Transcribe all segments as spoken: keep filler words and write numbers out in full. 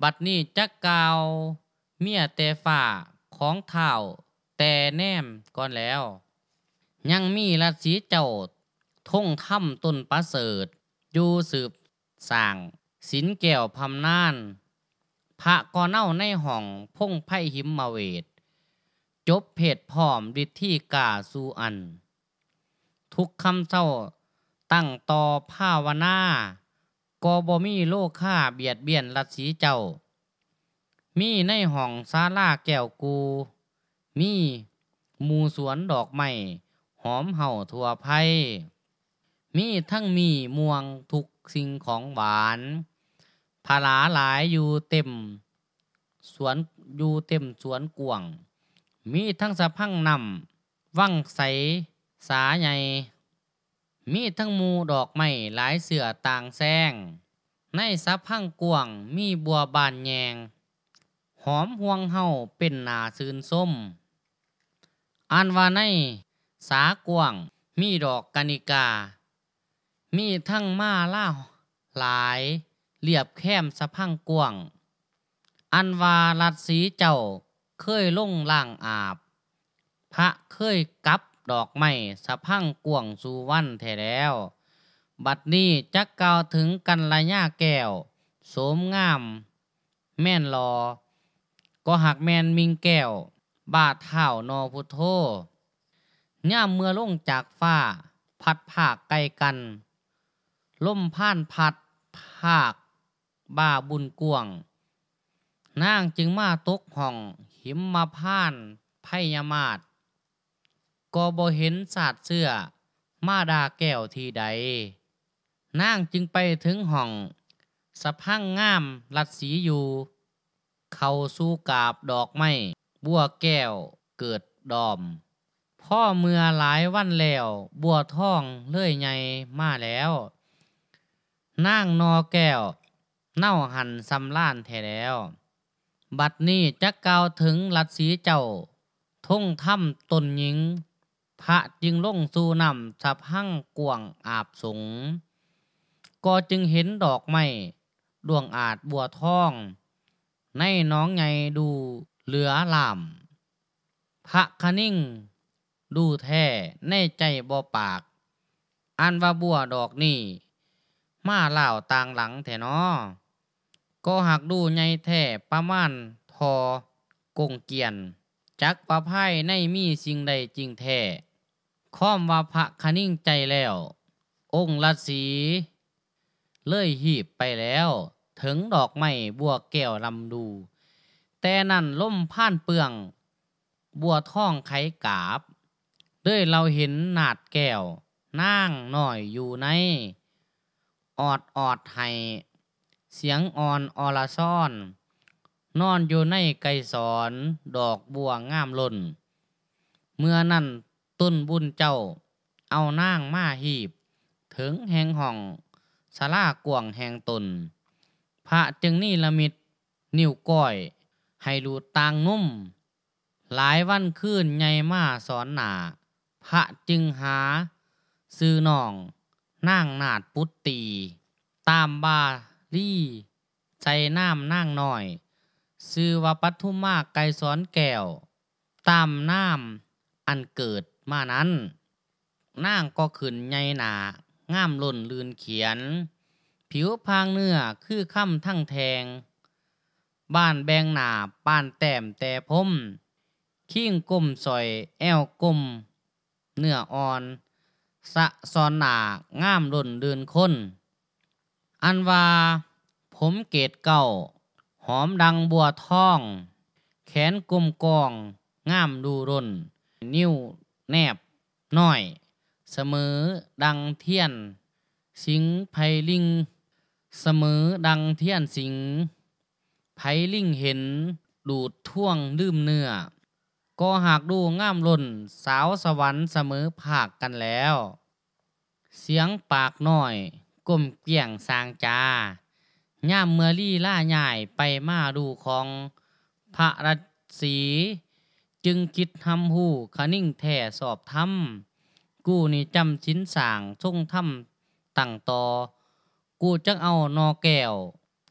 บัดนี้จักกล่าวเมียแต่ฟ้าของเท้าแต่แนมก่อนแล้วยังมีราศีเจ้าทงถ้ำต้นประเสริฐอยู่สืบสร้างศิลแก้วพำนานพระก่อเน่าในห้องพงไพ่หิมมาเวทจบเพศพร้อมฤทธิกาสู่อันทุกคำเศร้าตั้งต่อภาวนาก็บ่มีโลค่าเบียดเบียนราศีเจ้ามีในห้องศาลาแก้วกูมีหมู่สวนดอกไม้หอมเห่าทั่วไพมีทั้งมีม่วงทุกสิ่งของหวานผลาหลายอยู่เต็มสวนอยู่เต็มสวนกวางมีทั้งสะพังนำวังใสสาใหญ่มีทั้งหมู่ดอกไม้หลายเสือต่างแซงในสะพังกวางมีบัวบานแยงหอมห่วงเฮาเป็นหนาซื่นส้มอันว่าในสากวางมีดอกกานิกามีทั้งมาล่าหลายเรียบแคมสะพังกวางอันว่ารัดสีเจ้าเคยลงล่างอาบพระเคยกับดอกไม้สะพังกวางสู่วันแท้แล้วบัดนี้จักกล่าวถึงกันระยะแก้วโสมงามแม่นรอก็หักแมนมิงแก้วบาดเท้านอพุทโธย่ามเมื่อลงจากฟ้าพัดภาคไกลกันล่มผ่านพัดภาคบ้าบุญกวงนางจึงมาตกห้องหิมมาพานไพยมาศก็บ่เห็นศาสตร์เสื้อมาดาแก้วทีใดนางจึงไปถึงห้องสะพังงามรัดสีอยู่เข้าสู่กาบดอกไม้บัวแก้วเกิดดอมพ่อเมื่อหลายวันแล้วบัวทองเลื่อยใหญ่มาแล้วนางนอแก้วเน่าหันสำล้านแท้แล้วบัดนี้จักกล่าวถึงรัดสีเจ้าทงถ้ำตนหญิงพระจึงลงสู่น้ำสะพังกวางอาบสงก็จึงเห็นดอกไม้ดวงอาจบัวทองในน้องใหญ่ดูเหลือลามพระคนิ่งดูแท้ในใจบ่ปากอันว่าบัวดอกนี้มาเล่าต่างหลังแท้นอก็หักดูใหญ่แท้ประมาณทอกงเกียนจักประไพ่ในมีสิ่งใดจริงแท้ค้อมว่าพระคนิ่งใจแล้วองค์ฤาษีเลยหีบไปแล้วถึงดอกไม้บัวแก้วลำดูแต่นั่นล่มผ่านเปืองบัวทองไขกาบเลยเราเห็นนาดแก้วนางน้อยอยู่ในออดออดไห้เสียงอ่อนอรซ่อนนอนอยู่ในไกรสอนดอกบัวงามล้นเมื่อนั้นต้นบุญเจ้าเอานางมาหีบถึงแห่งห้องศาลากวางแห่งตนพระจึงนี่ละมิดนิ้วก้อยให้รูดต่างนุ่มหลายวันคืนใหญ่มาสอนหนาพระจึงหาซื้อน้องนางนาดปุตตีตามบาลี่ใจน้ำนางน้อยซื้อว่าปัทุมมาไกรสอนแก้วตามน้ำอันเกิดมานั้นนางก็ขึ้นใหญ่หนางามล้นลืนเขียนผิวพางเนื้อคือค่ำทั้งแทงบ้านแบงหนาป้านแต้มแต่พมขิ้งก้มสอยแอวก้มเนื้ออ่อนสะซอนหนางามล้นเดินคนอันว่าผมเกตเก่าหอมดังบัวทองแขนกลมกองงามดูร่นนิ้วแนบน้อยเสมอดังเทียนสิงไพลิงเสมอดังเทียนสิงไพลิงเห็นดูดท่วงลืมเนื้อก็หากดูงามล้นสาวสวรรค์เสมอภาคกันแล้วเสียงปากน้อยก้มเกี่ยงสางจาย่ามเมื่อลี่ล่าใหญ่ไปมาดูของพระรัศีจึงคิดทำหูขนิ่งแท่สอบทำกูนี่จำชิ้นสางทรงทำตั้งต่อกูจักเอานอแก้ว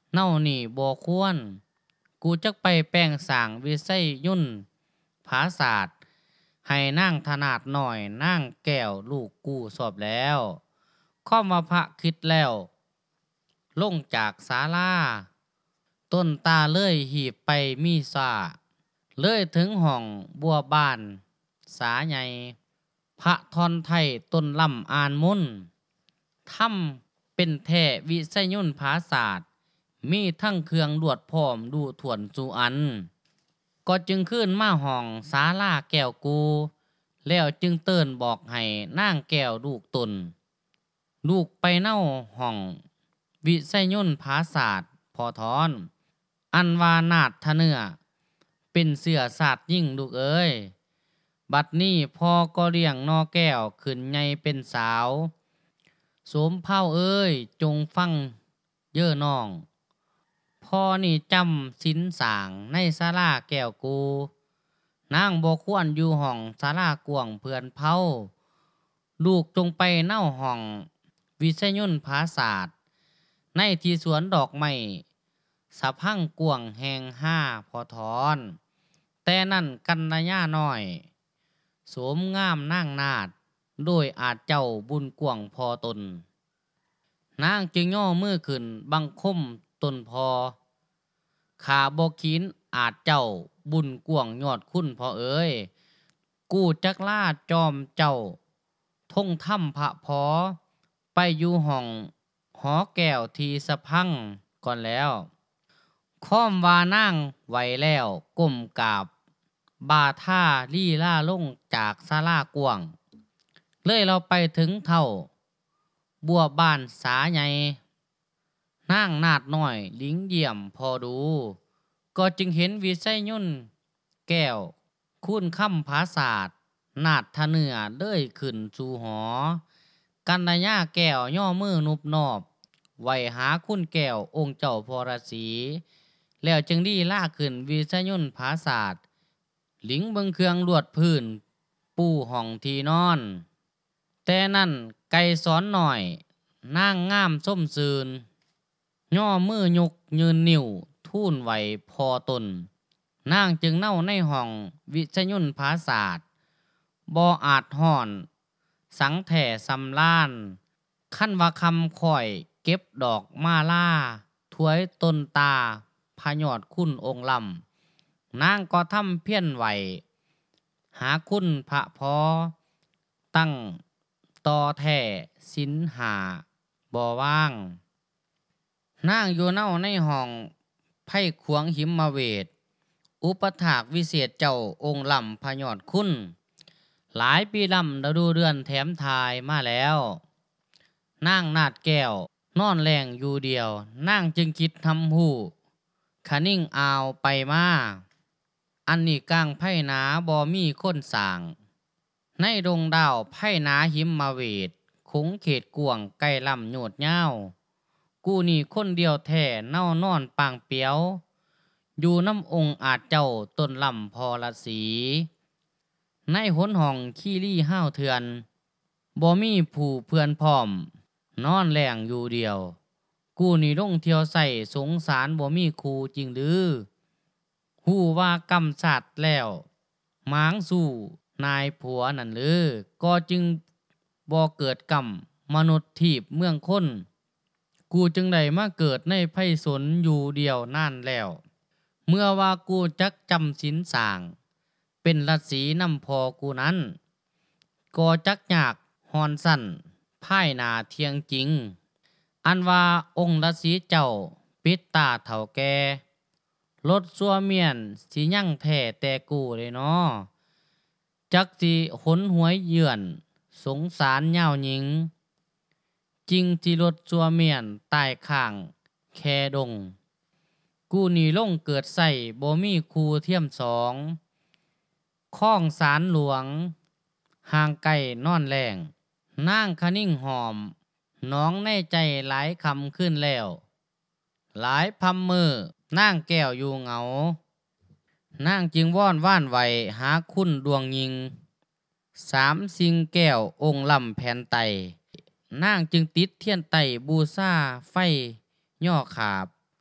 เน่านี่บ่ควรกูจักไปแปลงสร้างวิสัยยุ่นภาศาสตร์ให้นางถนาดหน่อยนางแก้วลูกกูสอบแล้วข้อมาพระคิดแล้วลงจากศาลาต้นตาเลยหีบไปมีสาเลยถึงห้องบัวบานสาใหญ่พระทอนไทยต้นลำอานมุนทำเป็นแท่วิสัยยุ่นภาศาสตร์มีทั้งเครื่องลวดพร้อมดูถ่วนจูอันก็จึงขึ้นมาห้องศาลาแก้วกูแล้วจึงเตือนบอกให้นางแก้วลูกตนลูกไปเน่าห้องวิสัยยุ่นภาศาสตร์พอทอนอันวานาถเนื้อเป็นเสือศาสตร์ยิ่งลูกเอ้ยบัดนี้พ่อก็เลี้ยงนอแก้วขึ้นใหญ่เป็นสาวสมเผ่าเอ้ยจงฟังเย่อน้องพ่อนี่จำสินสางในศาลาแก้วกูนางบ่ควรอยู่ห้องศาลากวางเพื่อนเผาลูกจงไปเน่าห้องวิสัยยุ่นภาศาสตร์ในที่สวนดอกไม้สะพังกวางแหงห้าพอทอนแต่นั่นกันนายาน้อยโสมงามนางนาดโดยอาจเจ้าบุญกวางพอตนนางจึงย่อมือขึ้นบังคมตนพอขาบกินอาจเจ้าบุญกวางยอดคุณพอเอ้ยกู้จักลาจอมเจ้าทงถ้ำพระพอไปอยู่ห้องหอแก้วทีสะพังก่อนแล้วค้อมวานางไหวแล้วก้มกราบบาท่าลี่ล่าลงจากศาลากวางเลยเราไปถึงเท่าบัวบ้านสาใหญ่นางนาดน้อยลิงเยี่ยมพอดูก็จึงเห็นวิสัยยุ่นแก้วคุ้นค่ำภาศาสตร์นาดทะเนือเลยขึ้นสู่หอกันนายาแก้วย่อมือนุบนอบไหวหาคุณแก้วองค์เจ้าพรสีแล้วจึงดีล่าขึ้นวิสัยยุ่นภาศาสตร์หลิงเบิงเครื่องลวดพื้นปูห้องที่นอนแต่นั่นไก่สอนหน่อยนางงามส้มซืนย่อมือยกยืนนิ้วทูนไหวพอตนนางจึงเน่าในห้องวิสัยยุ่นภาศาสตร์บ่อาจห่อนสังแถ่สำล้านขั้นว่าคำข่อยเก็บดอกมาล่าถวยต้นตาพยอดคุณองค์ลำนางก็ทำเพี้ยนไหวหาคุณพระพอตั้งต่อแท่สินหาบ่ว่างนางอยู่เน่าในห้องไพ่ขวงหิมมาเวทอุปถากวิเศษเจ้าองค์ลำพยอดคุณหลายปีลำฤดูเดือนแถมทายมาแล้วนางนาดแก้วนอนแรงอยู่เดียวนางจึงคิดทำหูขนิ่งอาวไปมาอันนี้กลางไพ่นาบ่มีคนสร้างในดงดาวไพ่นาหิมมาเวทคงเขตกวงไก่ลำโยดเย้ากูนี่คนเดียวแท่เน่านอนปางเปียวอยู่น้ำองค์อาจเจ้าต้นลำพอละสีในหนห้องขี้รี่ห้าวเถื่อนบ่มีผู้เพื่อนพร้อมนอนแรงอยู่เดียวกูนี่ลงเที่ยวใส่สงสารบ่มีครูจริงหรือหู้ว่ากำสัตว์แล้วหมางสู่นายผัวนั่นหรือก็จึงบ่เกิดกรรมมนุษย์ทีบเมืองคนกูจึงได้มาเกิดในไพศาลอยู่เดียวนานแล้วเมื่อว่ากูจักจำศีลสร้างเป็นฤาษีนำพอกูนั้นก็จักยากฮอนสั่นพ่ายนาเทียงจริงอันว่าองค์ฤาษีเจ้าปิดตาเฒ่าแก่รถซัวเมียนสิยั่งแท้แต่กูเลยเนาะจักสิหนหวยเยือนสงสารยาวหญิงจริงที่รถซัวเมียนตายข้างแคดงกูนี่ลงเกิดใส่บ่มีครูเทียมสองข้องสารหลวงห่างไกลนอนแรงนางคะนิ่งหอมน้องในใจหลายคำขึ้นแล้วหลายพัมมือนางแก้วอยู่เหงานางจึงว่อนว่านไหวหาคุณดวงยิงสามสิงแก้วองค์ลำแผ่นไตนางจึงติดเทียนไตบูซาไฟย่อขาบ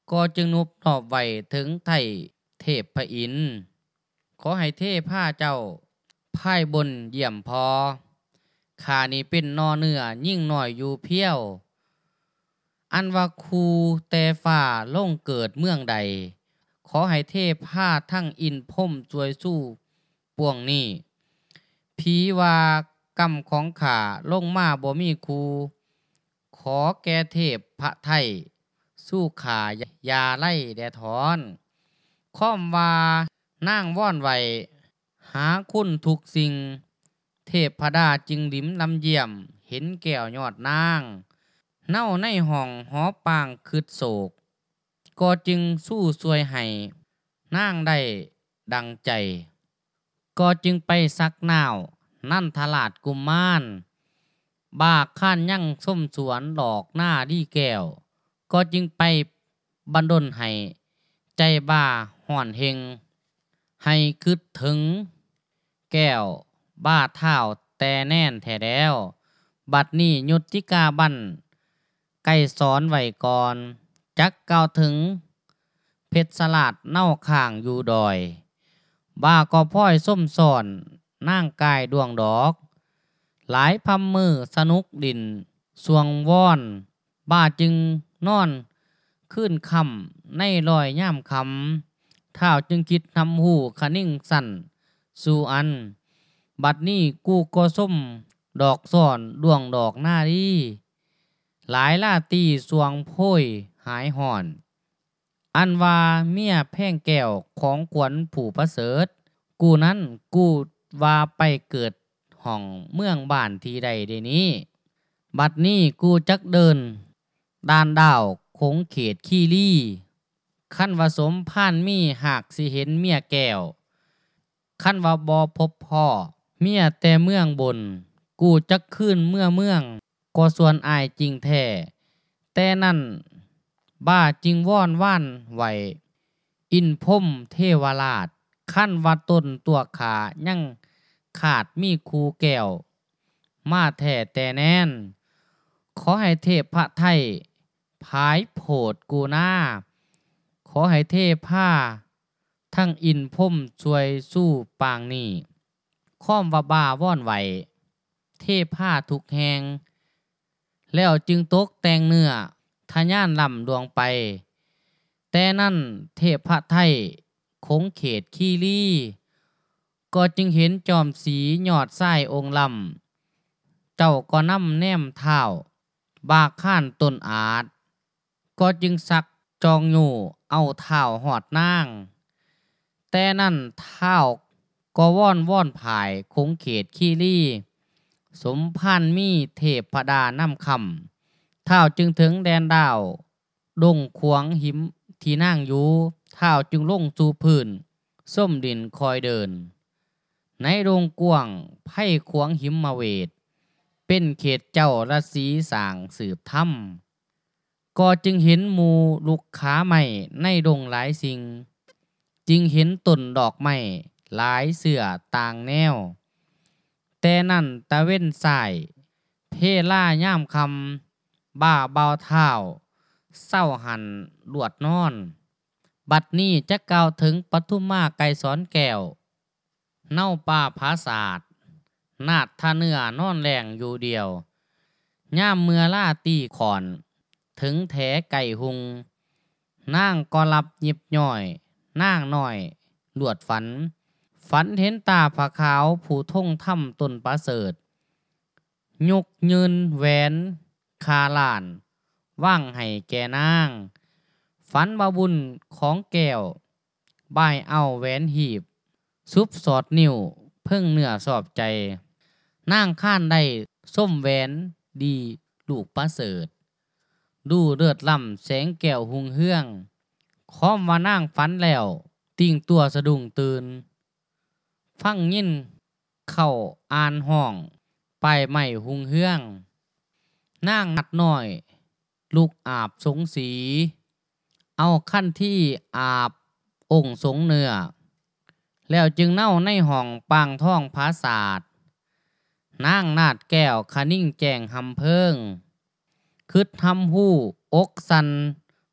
ก็จึงนบนอบไว้ถึงไทเทพพระอินทร์ขอให้เทพาเจ้าพ่ายบนเยี่ยมพอข้านี้เป็นนอเนื้อยิ่งหน่อยอยู่เพี้ยวอันว่าครูแต่ฝ่าลงเกิดเมืองใดขอให้เทพาทั้งอินพรหมจวยสู้ปวงนี้ผีว่ากรรมของข้าลงมาบ่มีครูขอแก่เทพพระไทยสู้ขายาไล่แดถอนค้อมว่านางว่อนไหวหาคุณทุกสิ่งเทพพดาจึงลิ้มลำเยี่ยมเห็นแก้วยอดนางเน่าในห้องหอปางคืดโศกก็จึงสู้สวยให้นางได้ดังใจก็จึงไปซักนาวนั่นทลาดกุมมารบากข้านยั่งส้มสวนดอกหน้าดีแก้วก็จึงไปบันดลให้ใจบ้าห่อนเฮงให้คืดถึงแก้วบ้าเท้าแต่แน่นแท้แล้วบัดนี้ยุติกาบันไก่สอนไว้ก่อนจักเก่าถึงเพชรสลัดเน่าข้างอยู่ดอยบ้าก็พ้อยส้มสอนนั่งกายดวงดอกหลายพัมมือสนุกดินสวงว่อนบ้าจึงนอนขึ้นคำในลอยย่ามคำเท้าจึงคิดทำหูขนิ่งสั่นสู่อันบัดนี้กูก็ส้มดอกซ่อนดวงดอกหน้าดีหลายลาตีสวงโพยหายห่อนอันว่าเมียแพ่งแก้วของขวัญผู้ประเสริฐกูนั้นกูว่าไปเกิดห้องเมืองบ้านทีใดเดนี้บัดนี้กูจักเดินด้านดาวคงเขตขี้ลี่ขั้นว่าสมพ่านมีหากสิเห็นเมียแก้วขั้นว่าบอพบพ่อเมียแต่เมืองบนกูจักขึ้นเมื่อเมืองก็ส่วนอายจริงแท้แต่นั่นบ้าจริงว่อนว่านไหวอินพรหมเทวราชขั้นว่าต้นตัวขายังขาดมีคูแก้วมาแท้แต่แน่นขอให้เทพพระไทยพายโผดกูหน้าขอให้เทพผ้าทั้งอินพรหมช่วยสู้ปางนี้ค้อมว่าบ้าว่อนไหวเทพผ้าทุกแหงแล้วจึงตกแต่งเนื้อทะย่านลำดวงไปแต่นั่นเทพพระไทยคงเขตขี้ลี่ก็จึงเห็นจอมสีหยอดไส้องค์ลำเจ้าก็นำแนมเท้าบากข้านตนอาจก็จึงสักจองอยู่เอาเท้าหอดนางแต่นั่นเท้าก็ว่อนว่อนผายคงเขตขี้ลี่สมพันมีเทพพดานำคำเท้าจึงถึงแดนดาวดงขวงหิมที่นั่งอยู่เท้าจึงลงสู่พื้นส้มดินคอยเดินในโรงกวางไพ่ขวงหิมมาเวทเป็นเขตเจ้าราศีสางสืบถ้ำก็จึงเห็นหมูลูกขาใหม่ในดงหลายสิ่งจึงเห็นต้นดอกไม้หลายเสื่อต่างแนวแต่นั่นตะเว้นสายเพล่าย่ามคำบ้าเบาเท้าเศร้าหันลวดนอนบัดนี้จะกล่าวถึงปทุมมาไกรสอนแก้วเน่าป่าภาศาสตร์นาดท่าเนื้อนอนแรงอยู่เดียวย่ามเมื่อล่าตีขอนถึงแถไก่หุงนางก็รับหยิบย่อยนางหน่อยลวดฝันฝันเห็นตาผาขาวผู้ท่งถ้ำต้นประเสริฐยุกยืนแหวนคาลานว่างให้แก่นางฝันว่าบุญของแก้วบ่ายเอาแหวนหีบซุบสอดนิ้วเพิ่งเนื้อสอบใจนางข้านได้ส้มแหวนดีลูกประเสริฐดูเลือดล่ำแสงแก้วหุงเฮืองค้อมว่านางฝันแล้วติ่งตัวสะดุ้งตื่นฟังยินเข้าอ่านห้องไปใหม่หุงเฮืองนางนัดน้อยลูกอาบสงสีเอาขั้นที่อาบองค์สงเนื้อแล้วจึงเน่าในห้องปางท่องภาศาสตร์นางนาดแก้วคนิ่งแจงหำเพิงคืดทำหู้อกสัน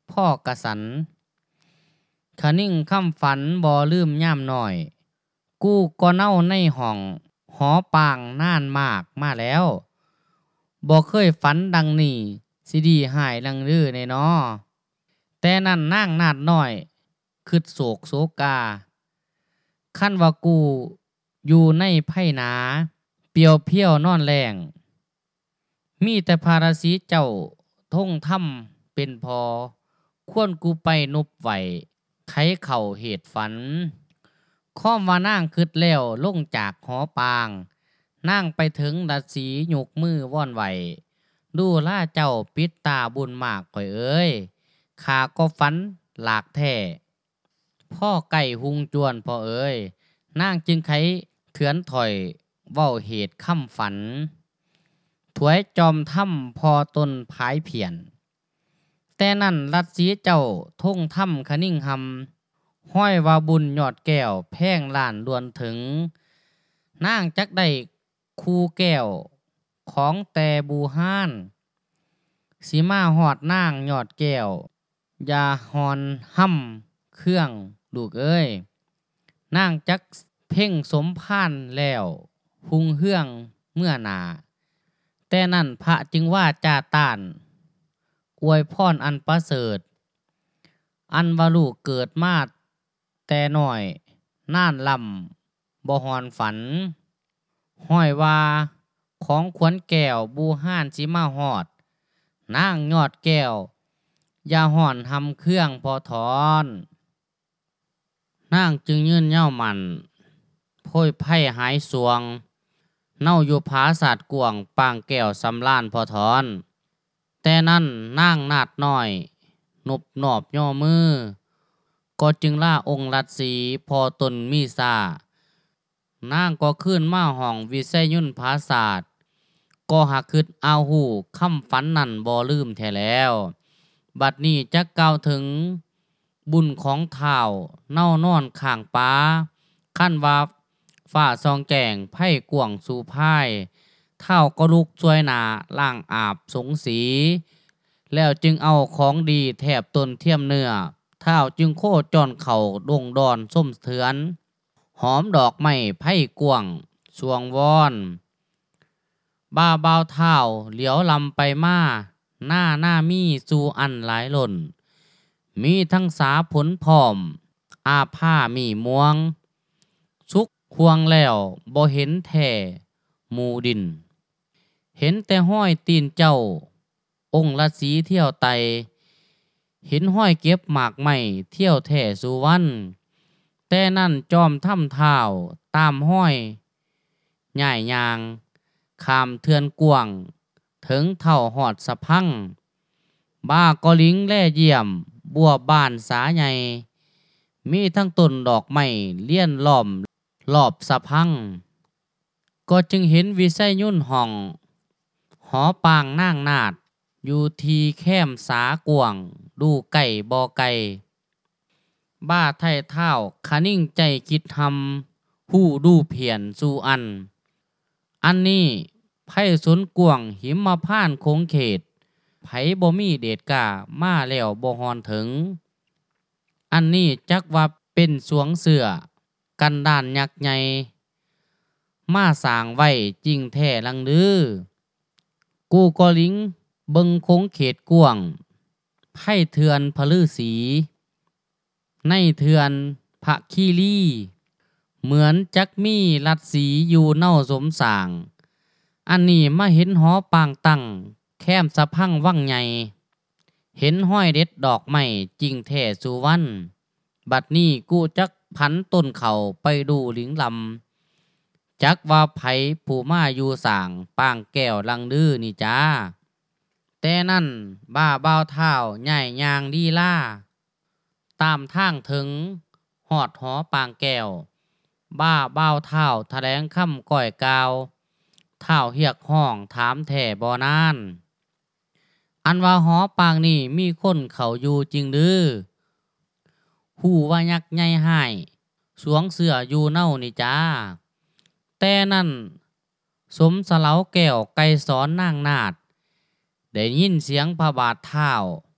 พ่อกะสันคะนิ่งคำฝันบ่ลืมย่ามหน่อยกู้ก็เน่าในห้องหอปางนานมากมาแล้วบ่เคยฝันดังนี้สิดีหายลังลือในนอแต่นั่นนางนาดน้อยคิดโศกโศกาคันว่ากูอยู่ในไผหนาเปียวเพี้ยวนอนแรงมีแต่ภาราสีเจ้าทงถ้ำเป็นพอควรกูไปนุบไหวไขเข่าเหตุฝันข้อมว่านางคิดแล้วลงจากหอปางนางไปถึงดัดสียกมือว่อนไหวดูล่าเจ้าปิดตาบุญมากข่อยเอ้ยข้าก็ฝันหลากแท้พ่อไก่หุงจวนพ่อเอ้ยนางจึงไขเถือนถอยเว้าเหตุค่ำฝันถวยจอมถ้ำพอตนพายเพียนแต่นั่นรัดสีเจ้าทงถ้ำคะนิ่งหำห้อยว่าบุญยอดแก้วแพงล้านดวนถึงนางจักได้คูแก้วของแต่บูฮานสีมาหอดนางยอดแก้วยาฮอนห้ำเครื่องลูกเอ้ยนางจักเพ่งสมพานแล้วหุงเฮืองเมื่อนาแต่นั่นพระจึงว่าจาตานอวยพรอันประเสริฐอันว่าลูกเกิดมาแต่น้อยน่านลำบ่ฮอนฝันห้อยว่าของขวัญแก้วบูห้านสิมาฮอดนางยอดแก้วอย่าห่อนทำเครื่องพอถอนนางจึงยืนเย้ามันโพ้ยไพ่หายสวงเน่าอยู่ผาศาสตร์กวงปางแก้วสำล้านพอถอนแต่นั่นนางนาดน้อยนุบหนอบย่อมือก็จึงล่าองค์รัตสีพอตนมีซานางก็ขึ้นมาห้องวิเศษยุ่นผาศาสตร์ก็หักคืดเอาหูคำฝันนั่นบ่ลืมแท้แล้วบัดนี้จะกล่าวถึงบุญของเท้าเน่านอนข้างป้าขั้นว่าฝ่าซองแจงไพ่กวงสู่พายเท้าก็ลุกช่วยหนาล่างอาบสงสีแล้วจึงเอาของดีแถบตนเทียมเนื้อเท้าจึงโคจรเข่าดงดอนส้มเถือนหอมดอกไม้ไพ่กวงสวงวอนบ้าเบาเท้าเหลียวลำไปมาหน้าหน้ามีสู่อันหลายหล่นมีทั้งสาผลพร้อมอาผ้ามีม่วงสุกควงแล้วบ่เห็นแท่หมูดินเห็นแต่ห้อยตีนเจ้าองค์ละสีเที่ยวไตเห็นห้อยเก็บหมากไม้เที่ยวแท่สุวรรณแต่นั่นจอมถ้ำเท้าตามห้อยใหญ่ยางขามเทือนกวงถึงเท่าหอดสะพังบ้าก็ลิงแล่เยี่ยมบัวบ้านสาใหญ่มีทั้งต้นดอกไม้เลี้ยนล้อมรอบสะพังก็จึงเห็นวิสัยยุ่นห้องหอปางนางนาดอยู่ทีแคมสากวงดูไก่บอไก่บ้าไทยเท้าคะนิ่งใจคิดทำผู้ดูเพียนสู่อันอันนี้ไพ่สนกวงหิมมาพ่านคงเขตไผบ่มีเดชกามาแล้วบ่ฮอนถึงอันนี้จักว่าเป็นสวงเสือกันด้านยักษ์ใหญ่มาสร้างไว้จริงแท้ลังลือกูก็ลิงเบิงคงเขตกวงไพ่เทือนพลือสีในเทือนพระคีรีเหมือนจักมีรัดสีอยู่เน่าสมสางอันนี้มาเห็นหอปางตั้งแคมสะพังวังใหญ่เห็นห้อยเด็ดดอกไม้จริงแท้สุวรรณบัดนี้กูจักพันต้นเขาไปดูหลิงลำจักว่าไผผู้มาอยู่สางปางแก้วลังดื้อนี่จ้าแต่นั่นบ้าเบาเท้าใหญ่ยางดีล่าตามทางถึงหอดหอปางแก้วบ้าเบาเท้าแถลงคำก่อยกาวเท้าเหียกห้องถามแท่บ่นานอันว่าหอปางนี่มีคนเขาอยู่จริงหรือหูว่ายักษ์ใหญ่หายสวงเสื้ออยู่เน่านี่จ้าแต่นั่นสมสลาแก้วไก่สอนนางนาดได้ยินเสียงพระบาทเท้า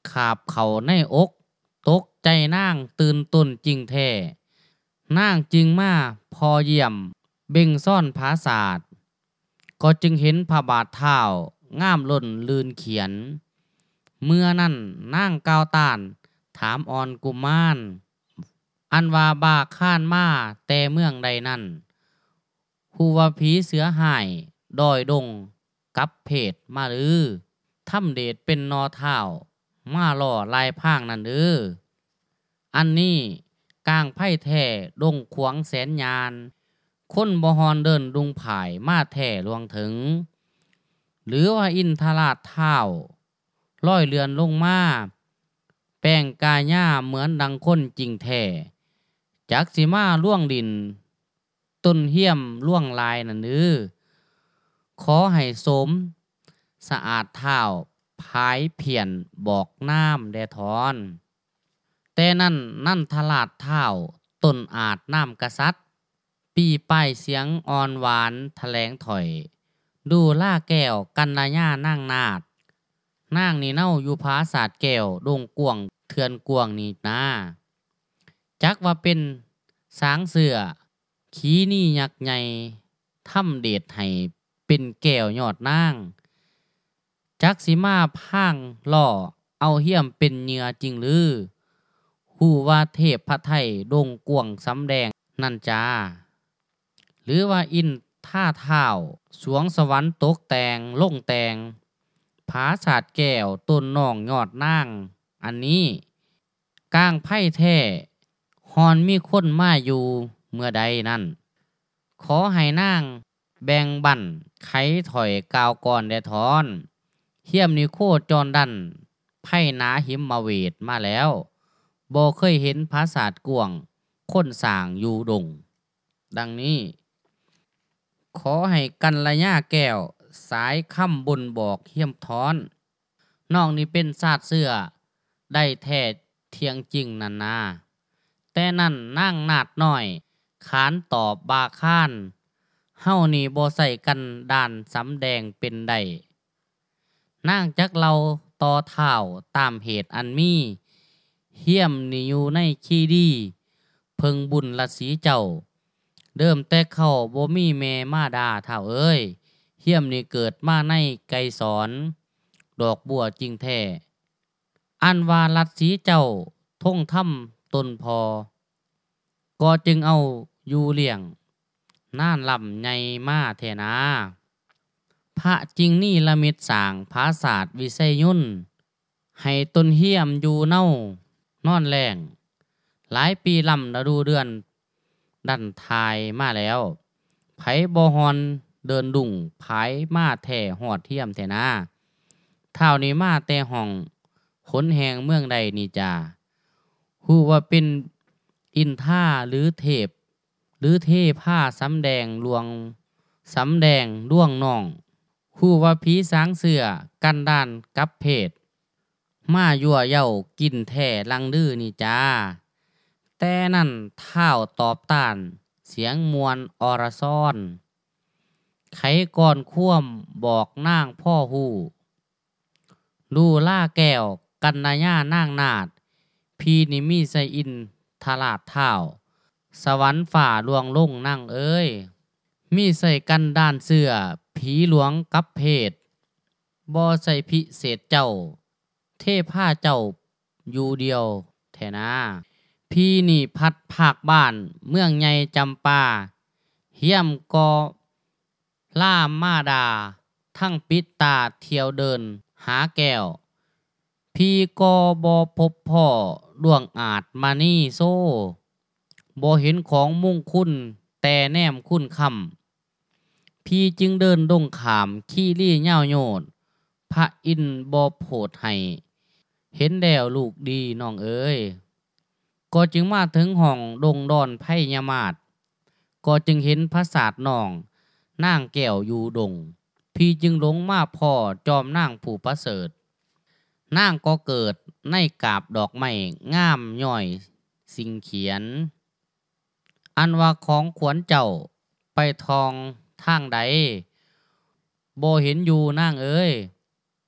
ขาบเขาในอกตกใจนางตื่นต้นจริงแท้นางจึงมาพอเยี่ยมเบ่งซ่อนภาษาทก็จึงเห็นพระบาทเท้างามล้นลืนเขียนเมื่อนั้นนางก้าวต้านถามอ่อนกุมารอันว่าบาข้านมาแต่เมืองใดนั้นฮู้ว่าผีเสือหายดอยดงกับเพศมาหรือทำเดชเป็นนอเท้ามาล่อลายพางนั่นเด้ออันนี้กลางไพ่แท้ดงขวางแสนยานคนบ่ฮอนเดินดุงผายมาแท้ลวงถึงหรือว่าอินทราชเท้าร้อยเรือนลงมาแป้งกาย่าเหมือนดังคนจริงแท้จักสิมาล่วงดินต้นเหี้ยมล่วงลายนั่นเด้อขอให้สมสะอาดเท้าพายเพียนบอกน้ำแดทอนแต่นั่นนั่นทลาดเท้าต้นอาจน้ำกษัตริย์ปีป้ายเสียงอ่อนหวานแถลงถอยดูล่าแก้วกันนาญานั่งนาดนางนี่เน่าอยู่ภาศาสตร์แก้วดงกวงเถือนกวงนี่นาจักว่าเป็นสางเสือขีนี่ยักษ์ใหญ่ทำเดชให้เป็นแก้วยอดนางจักสิมาพังล่อเอาเหี้ยมเป็นเหยื่อจริงหรือฮู้ว่าเทพพระไทยดงกวงสำแดงนั่นจ้าหรือว่าอินท่าเท้าสวงสวรรค์ตกแต่งลงแต่งผาศาสตร์แก้วต้นน้องยอดนางอันนี้กลางไพ่แท้ฮอนมีคนมาอยู่เมื่อใดนั่นขอให้นางแบ่งบั่นไขถอยกาวก่อนแดทอนเฮียมนิโคจรดันไพ่นาหิมมาเวทมาแล้วบ่เคยเห็นภาษาทกวงคนสร้างอยู่ดงดังนี้ขอให้กันระยะแก้วสายค่ำบนบอกเฮียมทอนน้องนี่เป็นศาสตร์เสื้อได้แท้เทียงจริงนันนาแต่นั่นนั่งนาดน้อยขานตอบบาข้านเฮานี่บ่ใส่กันด่านสำแดงเป็นได้นั่งจักเราต่อเท้าตามเหตุอันมีเฮียมนี่อยู่ในคีดีเพิงบุญละสีเจ้าเดิมแต่เข้าบ่มีแม่มาดาเท่าเอ้ยเฮียมนี่เกิดมาในไกรสอนดอกบัวจริงแท้อันว่าลัดสีเจ้าท่งถ้ำตนพอก็จึงเอาอยู่เลี้ยงน่านลำใหญ่มาแทนาพระจริงนี่ละมิตสร้างภาศาสตร์วิเศษยุ่นให้ต้นเฮียมอยู่เน่านอนแรงหลายปีลำฤดูเดือนดันทายมาแล้วไผบ่ฮอนเดินดุ่งไผมาแท่หอดเทียมแท่นาเท่านี้มาแต่ห้องขนแหงเมืองใดนี่จ้าฮู้ว่าเป็นอินท่าหรือเทพหรือเทผ้าสำแดงลวงสำแดงด้วงน้องฮู้ว่าผีสางเสือกันด้านกับเพศมายั่วเย้ากินแท่ลังดื้อนี่จ้าแต่นั่นเท้าตอบต้านเสียงมวลอรซ่อนไขก่อนคว่ำบอกนางพ่อฮู้ดูล่าแก้วกันนาญานางนาดพีนิมีไซอินทลาดเท้าสวรรค์ฝ่าลวงลงนั่งเอ้ยมีใส่กันด้านเสื้อผีหลวงกับเพศบ่ใส่พิเศษเจ้าเทผ้าเจ้าอยู่เดียวแทนาพี่นี่พัดภาคบ้านเมืองใหญ่จำปาเฮียมกอล่ามาดาทั้งปิดตาเที่ยวเดินหาแก้วพี่ก็บ่พบพ่อดวงอาจมานี่โซ่บ่เห็นของมุ่งคุณแต่แนมคุณคำพี่จึงเดินดงขามขี้ลี่เง่าโยดพระอินบ่โพดให้เห็นแดวลูกดีน้องเอ้ยก็จึงมาถึงห้องดงดอนไพ่ยามาดก็จึงเห็นพระศาสตร์น้องนางแก้วอยู่ดงพี่จึงหลงมาพ่อจอมนางผู้ประเสริฐนางก็เกิดในกาบดอกไม้งามย่อยสิงเขียนอันว่าของขวัญเจ้าไปทองทางใดบ่เห็นอยู่นางเอ้ย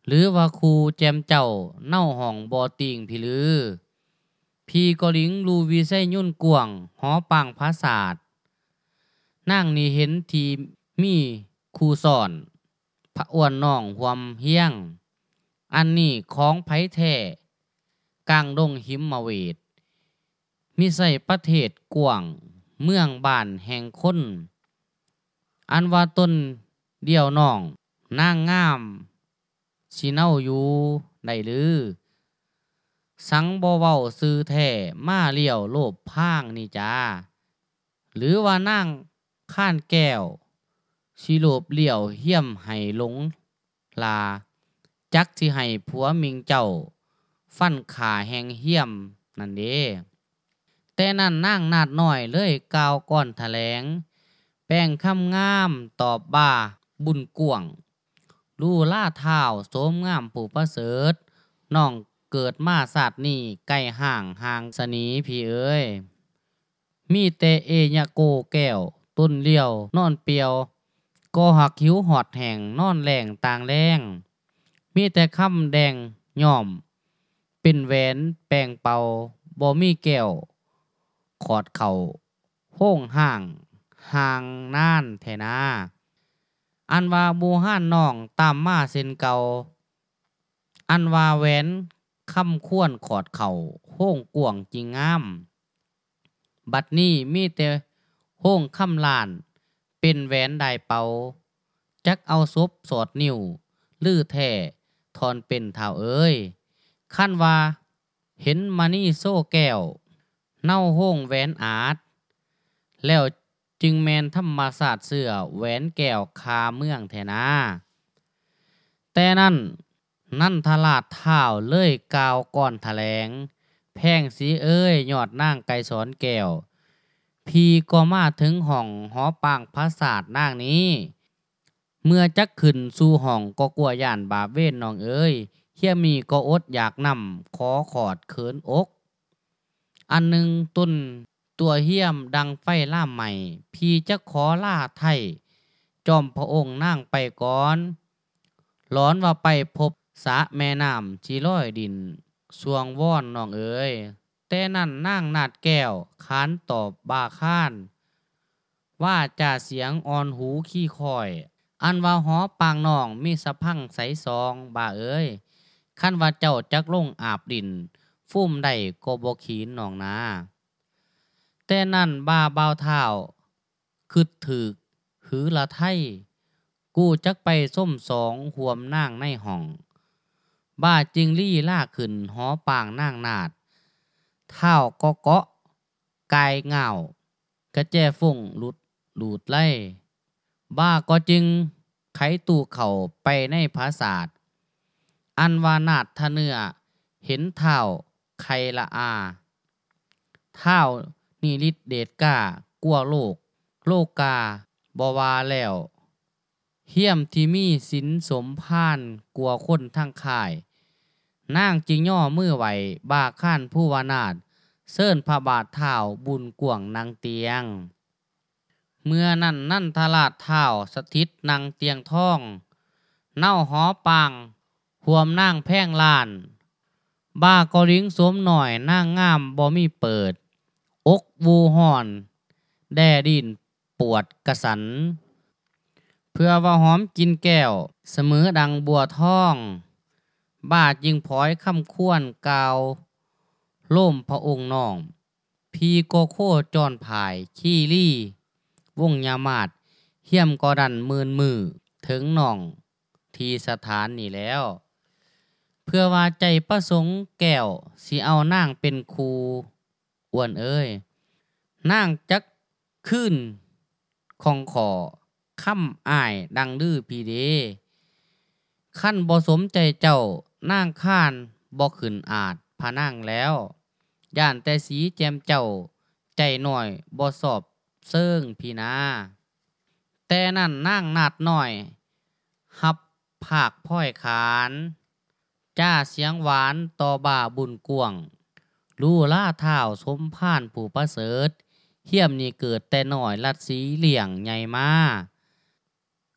หรือว่าครูแจมเจ้าเน่าห้องบ่ติงพี่ลือพี่ก็ลิงรูวิไสยุ่นกวงหอปังภาษาทนางนี่เห็นทีมีครูสอนพระอ้วนน้องหวมเฮียงอันนี้ของไผแท้กลางดงหิมมาเวทมิใส่ประเทศกวางเมืองบ้านแห่งคนอันว่าต้นเดียวน้องนางงามสิเน่าอยู่ได้หรือสังบ่เว้าซื่อแท้มาเลี้ยวโลบพางนี่จ้าหรือว่านางข้านแก้วสิโลบเลี้ยวเหี้ยมให้หลงลาจักสิให้ผัวมิงเจ้าฟันขาแหงเหี้ยมนั่นเด้แต่นั่นนางนาดน้อยเลยกล่าวก่อนแถลงแป้งคำงามตอบบ่าบุญกวงลู่ล่าเท้าโสมงามผู้ประเสริฐน้องเกิดมาศาสตร์นี้ใกล้ห่างห่างสนีพี่เอ้ยมีแต่เอยะโกแก้วต้นเลี้ยวนอนเปียวก็หักหิวหอดแห่งนอนแหลงต่างแรงมีแต่คำแดงย่อมเป็นแหวนแปลงเป่าบ่มีแก้วขอดเข่าโห้งห่างห่างน่านแทนาอันว่าบูห้านน้องตามมาเส้นเก่าอันว่าแหวนคำควรขอดเข่าโห้งกวงจริงงามบัดนี้มีแต่โห้งคำลานเป็นแหวนได้เป่าจักเอาซบสอดนิ้วลือแท่ทอนเป็นเท่าเอ้ยขั้นว่าเห็นมานี่โซ่แก้วเน่าโห้งแหวนอาดแล้วจึงแมนธรรมศาสตร์เสื้อแหวนแก้วคาเมืองแทนาแต่นั่นนั่นทลาดเท้าเลยกาวก่อนแถลงแพงสีเอ้ยยอดนางไก่สอนแก้วพี่ก็มาถึงห้องหอปางพระศาสตร์นางนี้เมื่อจักขึ้นสู่ห้องก็กลัวย่านบาปเว้นน้องเอ้ยเฮียมีก็อดอยากนำขอขอดเขินอกอันหนึ่งต้นตัวเฮียมดังไฟล่ามใหม่พี่จะขอล่าไทยจอมพระองค์นั่งไปก่อนร้อนว่าไปพบสะแม่น้ำชีร้อยดินสวงว่อนน้องเอ๋ยแต่นั่นนั่งนาดแก้วค้านตอบบาค้านว่าจ่าเสียงอ่อนหูขี้คอยอันว่าหอปางน้องมีสะพังใสซองบ่าเอ๋ยขั้นว่าเจ้าจักลงอาบดินฟุ่มได้ก็บ่ขีนน้องนาแต่นั่นบ้าเบาเท้าคึดถึกหือละไทยกูจักไปส้มสองหวมนางในห้องบ้าจิงลี่ล่าขึ้นหอปางนางนาดเท้าก็เกาะกายเงากระแจฟงหลุดหลุดไล่บ้าก็จึงไขตู้เข่าไปในภาษาทอันวานาดทะเนื้อเห็นเท้าไคละอาเท้านิริตเดชกากลัวโลกโลกาบวาแล้วเฮียมที่มีสินสมพานกลัวคนทั้งค่ายนางจิงย่อมือไหวบาข้านผู้วานาดเซิ่นพระบาทเท้าบุญกวงนางเตียงเมื่อนั่นนั่นทลาดเท้าสถิตนางเตียงทองเน่าหอปางหวมนางแพ่งลานบ้าก็ลิงสวมหน่อยนางงามบ่มีเปิดอกวูห่อนแดดินปวดกระสันเพื่อว่าหอมกินแก้วเสมอดังบัวทองบาดยิงพลอยคำควรกาวล่มพระองค์น้องพีโกโคจรผายขี้ลี่วงยามาดเฮียมกอดันมืนมือถึงน้องที่สถานนี่แล้วเพื่อว่าใจประสงค์แก้วสิเอานางเป็นครูอ้วนเอ้ยนางจักขึ้นของขอคำอ้ายดังดื้อพีเดขั้นบ่สมใจเจ้านางข้านบ่ขึ้นอาจพานางแล้วย่านแต่สีแจมเจ้าใจหน่อยบ่สอบเซิงพี่นาแต่นั่นนางนาดหน่อยหับภาคพ้อยขานจ้าเสียงหวานต่อบ่าบุญกวงลู่ล่าเท้าสมพานผู้ประเสริฐเฮียมนี่เกิดแต่หน่อยลัดสีเหลี่ยงใหญ่มา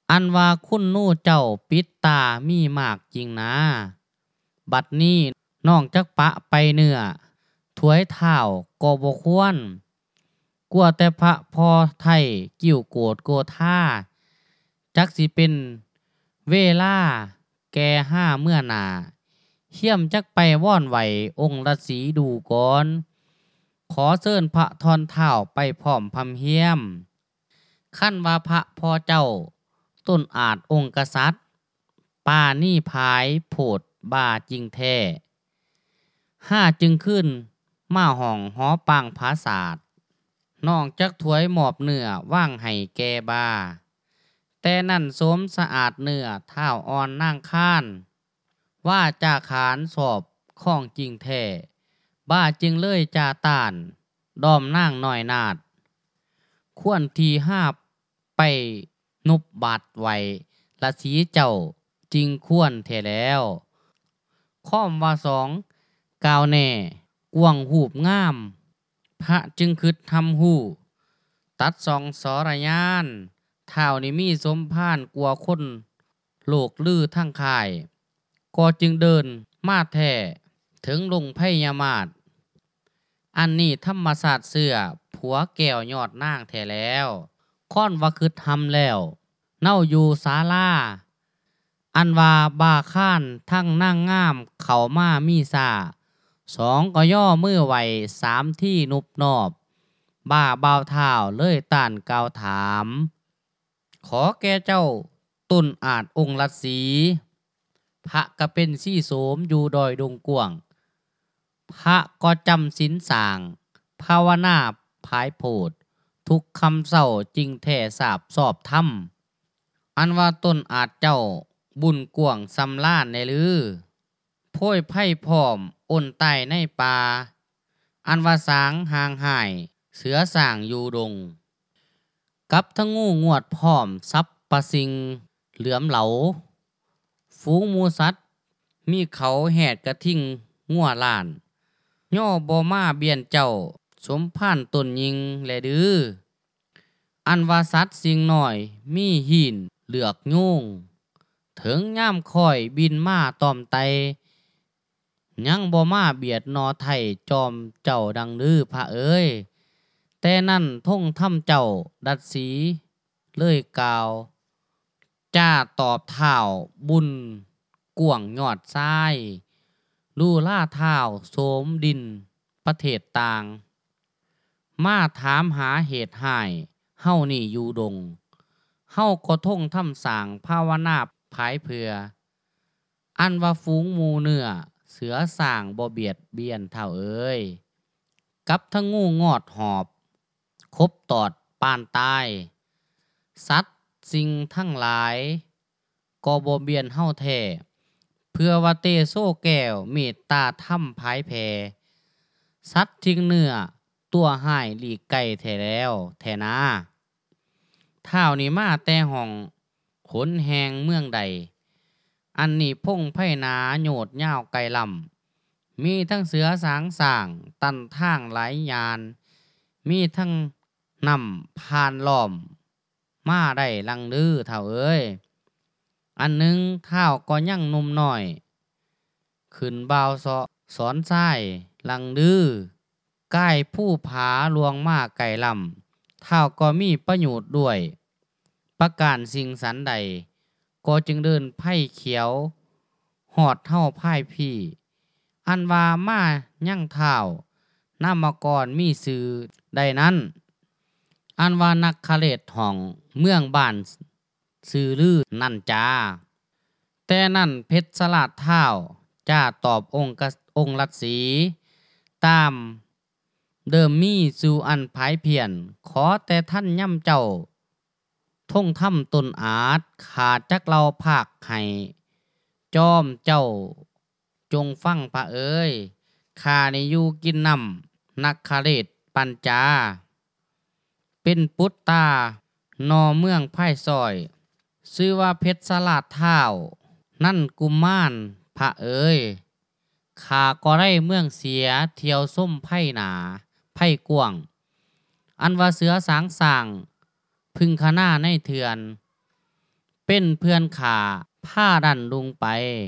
อันว่าคุณนู่เจ้าปิดตามีมากจริงนะบัดนี้น้องจักปะไปเนื้อถวยเท้าก็บ่ควรกลัวแต่พระพอไทยกิ้วโกรธโกธาจักสิเป็นเวลาแก่ห้าเมื่อหนาเฮียมจักไปว่อนไหวองค์ฤาษีดูก่อนขอเชิญพระทอนเท้าไปพร้อมพำเฮียมขั้นว่าพระพ่อเจ้าต้นอาจองค์กษัตริย์ป่านี่พายโพดบาจริงแท้ห้าจึงขึ้นมาห้องหอปางภาศาสตร์น้องจักถวยหมอบเนื้อว่างให้แกบาแต่นั่นสมสะอาดเนื้อเท้าอ่อนนั่งข้านว่าจาขานสอบข้องจริงแท้บ้าจึงเลยจาตานดอมนั่งหน่อยนาดควรทีห้าไปนุบบาดไว้ละสีเจ้าจริงควรแท้แล้วข้อมว่าสองกาวแน่กวงหูบงามพระจึงคิดทำหูตัดสองสรยานเท่านี้มีสมพานกลัวคนโลกลือทั้งค่ายก็จึงเดินมาแท้ถึงลงไพยามาศอันนี้ธรรมศาสตร์เสื้อผัวแก้วยอดนางแท้แล้วค่อนว่าคือทำแล้วเน่าอยู่ศาลาอันว่าบาข้านทั้งนั่งงามเข้ามามีซาสองก็ย่อมือไหวสามที่นุบนอบบ้าเบาเท้าเลยต้านกาวถามขอแก่เจ้าต้นอาจองค์ฤาษีพระก็เป็นซี่โสมอยู่ดอยดงกวางพระก็จำศีลสางภาวนาพายโพดทุกคำเศร้าจริงแท้สาบสอบธรรมอันว่าต้นอาจเจ้าบุญกวางสำล้านในลือโพ้ยไพ่พร้อมอ้นใต้ในป่าอันว่าสางห่างหายเสือสร้างอยู่ดงกับทั้งงูงวดพร้อมซับประสิงเหลือมเหลาฝูงหมูสัตว์มีเขาแหดกระทิ่งงัวล้านย่อบ่มาเบียนเจ้าสมพานตนยิงแลดื้ออันว่าสัตว์สิ่งน้อยมีหินเหลือกยุ่งถึงย่ามค่อยบินมาตอมไตยังบ่มาเบียดนอไทยจอมเจ้าดังลือพระเอ้ยแต่นั่นท่งถ้ำเจ้าดัดสีเลยกล่าวจ้าตอบเท้าบุญกวงยอดทรายลู่ล่าเท้าโสมดินประเทศต่างมาถามหาเหตุหายเฮานี่อยู่ดงเฮาก็ท่งถ้ำสางภาวนาภายเพื่ออันว่าฝูงหมูเนื้อเสือสร้างบ่เบียดเบียนเท่าเอ้ยกับทั้งงูงอดหอบคบตอดปานตายสัตว์สิ่งทั้งหลายก็บ่เบียนเฮาแท้เพื่อว่าเตโซแก้วเมตตาถ้ำภายแพสัตว์ทิ้งเนื้อตัวหายหลีกไก่แท้แล้วแท้นาเท่านี้มาแต่ห้องขนแหงเมืองใดอันนี้พงไผ่นาโยดยาวไกลลำมีทั้งเสือสางสร้างตันทางหลายยานมีทั้งนำพานล้อมมาได้ลังลือเท่าเอ้ยอันหนึ่งเท่าก็ยังนุ่มน้อยขึ้นบาวสอสอนไส้ลังลือใกล้ผู้ผาลวงมาไก่ลำเท่าก็มีประโยชน์ด้วยประการสิ่งสันใดก็จึงเดินไพ่เขียวหอดเท่าไพ่พี่อันว่ามายั่งเท้านามกรมีสื่อใดนั้นอันว่านักคาเลตห้องเมืองบ้านสื่อลือนั่นจ้าแต่นั่นเพชรสลัดเท้าจ้าตอบองค์กองค์ฤาษีตามเดิมมีสู่อันภายเพียนขอแต่ท่านย่ำเจ้าท่งถ้ำตนอาจขาดจักเราภาคให้จอมเจ้าจงฟังพระเอ้ยข้าในอยู่กินนำนักคาเลตปัญจาเป็นปุตตานอเมืองไพ่ซอยชื่อว่าเพชรสลัดเท้านั่นกุมารพระเอ้ยข้าก็ได้เมืองเสียเที่ยวส้มไพ่หนาไพ่กวางอันว่าเสือสางสางพึงขนาในเถือนเป็นเพื่อนข้าผ้าดันลุงไป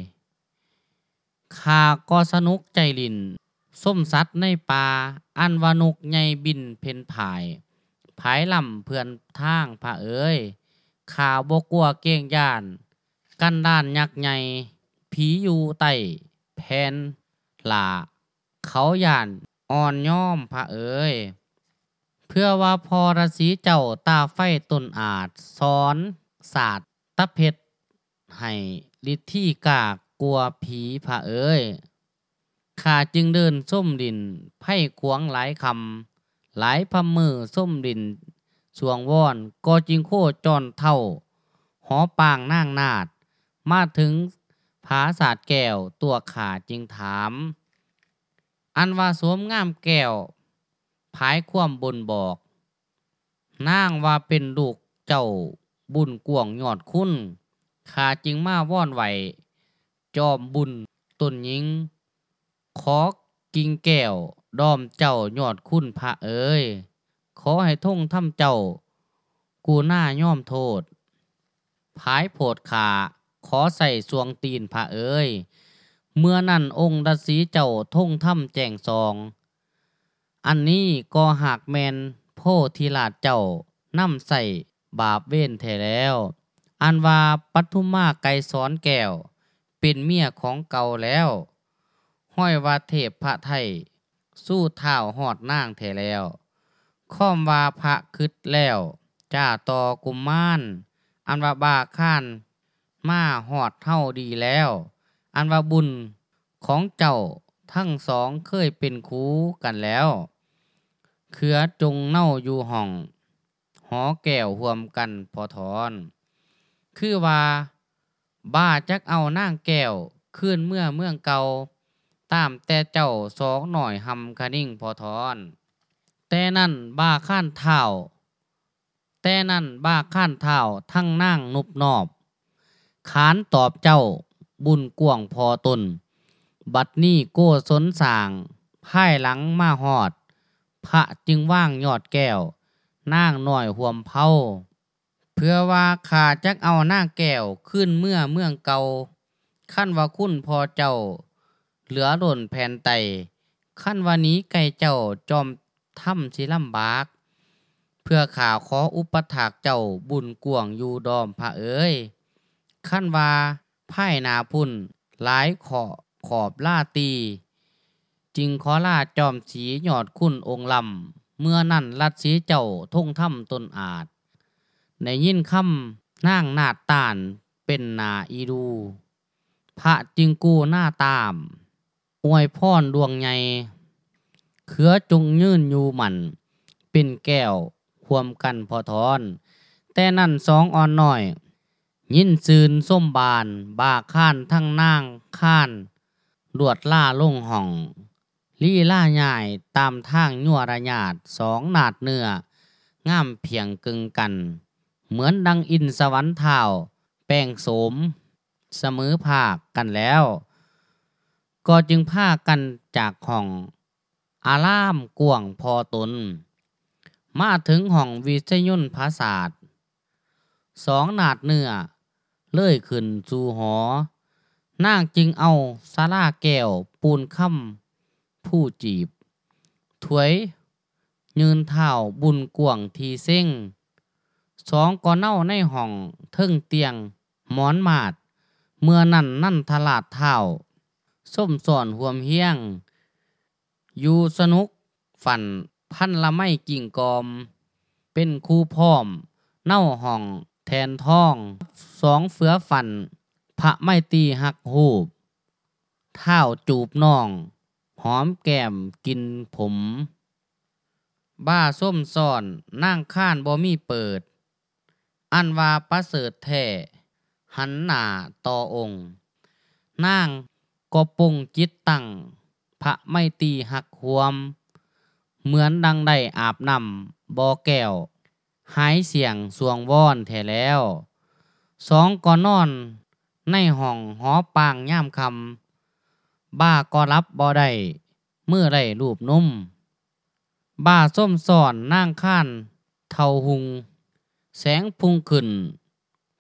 ข้าก็สนุกใจลินส้มสัตว์ในป่าอันวานกใหญ่บินเพ่นผายผายลำเพื่อนทางพระเอ๋ยข้าบ่กลัวเก้งย่านกันด้านยักษ์ใหญ่ผีอยู่ใต้แผ่นหลาเขาย่านอ่อนย่อมพระเอ๋ยเพื่อว่าพอราศีเจ้าตาไฟตนอาจสอนศาสตร์ตะเพชรให้ฤทธิกากกลัวผีพระเอ๋ยข้าจึงเดินส้มดินไพ่ขวงหลายคำหลายพำมือส้มดินสวงวอนก็จึงโคจรเท่าหอปางนางนาดมาถึงผาศาสตร์แก้วตัวขาจึงถามอันว่าสวมงามแก้วภายความบนบอกนางว่าเป็นลูกเจ้าบุญกวงยอดคุณข้าจึงมาว่อนไหวจอมบุญตนหญิงขอกิ่งแก้วดอมเจ้ายอดคุณพระเอ๋ยขอให้ท่งทำเจ้ากูหน้าย่อมโทษภายโพดขาขอใส่สวงตีนพระเอ๋ยเมื่อนั้นองค์ฤาษีเจ้าท่งทำแจงซองอันนี้ก็หากแมนโพธิราชเจ้านำใส่บาปเว้นแท้แล้วอันว่าปัทุมาไกรสอนแก้วเป็นเมียของเก่าแล้วห้อยว่าเทพพระไทยสู้เท้าหอดนางแท้แล้วค้อมว่าพระคึดแล้วจ้าต่อกุมมารอันว่าบาข้านมาหอดเท่าดีแล้วอันว่าบุญของเจ้าทั้งสองเคยเป็นคูกันแล้วเขือจงเน่าอยู่ห้องหอแก้วห่วมกันพอถอนคือว่าบ้าจักเอานางแก้วขึ้นเมื่อเมืองเก่าตามแต่เจ้าสองหน่อยหำคะนิ่งพอถอนแต่นั่นบ้าข้านเท้าแต่นั่นบ้าข้านเท้าทั้งนางนุบนอบขานตอบเจ้าบุญกวงพอตนบัดนี้โก้สนสางพ่ายหลังมาหอดพระจึงว่างยอดแก้วนางหน่อยห่วมเผาเพื่อว่าข้าจักเอานางแก้วขึ้นเมื่อเมืองเก่าขั้นว่าคุณพอเจ้าเหลือหล่นแผ่นไตขั้นว่านี้ไก่เจ้าจอมถ้ำสิลำบากเพื่อข่าขออุปถากเจ้าบุญกวงอยู่ดอมพระเอ๋ยขั้นว่าไพ่นาพุ่นหลายขอขอบล่าตีจึงขอล่าจอมสีหยอดคุณองค์ลำเมื่อนั่นรัดสีเจ้าท่งถ้ำตนอาจในยินคำนางนาดตานเป็นนาอีดูพระจึงกู้หน้าตามอวยพรดวงใหญ่เขือจงยื่นอยู่หมันเป็นแก้วควมกันพอทอนแต่นั่นสองอ่อนน้อยยินซืนส้มบานบาข้านทั้งนางข้านลวดล่าลงห้องลี่ล่าใหญ่ตามทางยั่วระญาติสองนาดเนื้องามเพียงกึงกันเหมือนดังอินสวรรค์เท้าแป้งโสมเสมอภาคกันแล้วก็จึงพากันจากห้องอารามกวงพอตนมาถึงห้องวิทยุนภาษาสสองนาดเนื้อเลื่อยขึ้นสู่หอนางจึงเอาสาราแก้วปูนค่ำผู้จีบถวยยืนเท้าบุญกวงทีเส้งสองก่อเน่าในห้องเทิงเตียงหมอนมาดเมื่อนั่นนั่นทลาดเท้าส้มสอนห่วมเฮียงอยู่สนุกฝันพันละไม่กิ่งกอมเป็นคู่พร้อมเน่าห้องแทนท้องสองเฟือฝันพระไม่ตีหักหูบเท้าจูบน้องหอมแก้มกินผมบ้าส้มซ่อนนั่งข้านบ่มีเปิดอันว่าประเสริฐแท้หันหน้าต่อองค์นางก็ปงจิตตั้งพระไม่ตีหักหวมเหมือนดังได้อาบน้ำบ่อแก้วหายเสียงสวงว่อนแท้แล้วสองก็นอนในห้องหอปางย่ามคำบ้าก็รับบ่ได้เมื่อได้รูปนุ่มบ้าส้มสอนนางข้านเท่าหุงแสงพุ่งขึ้นค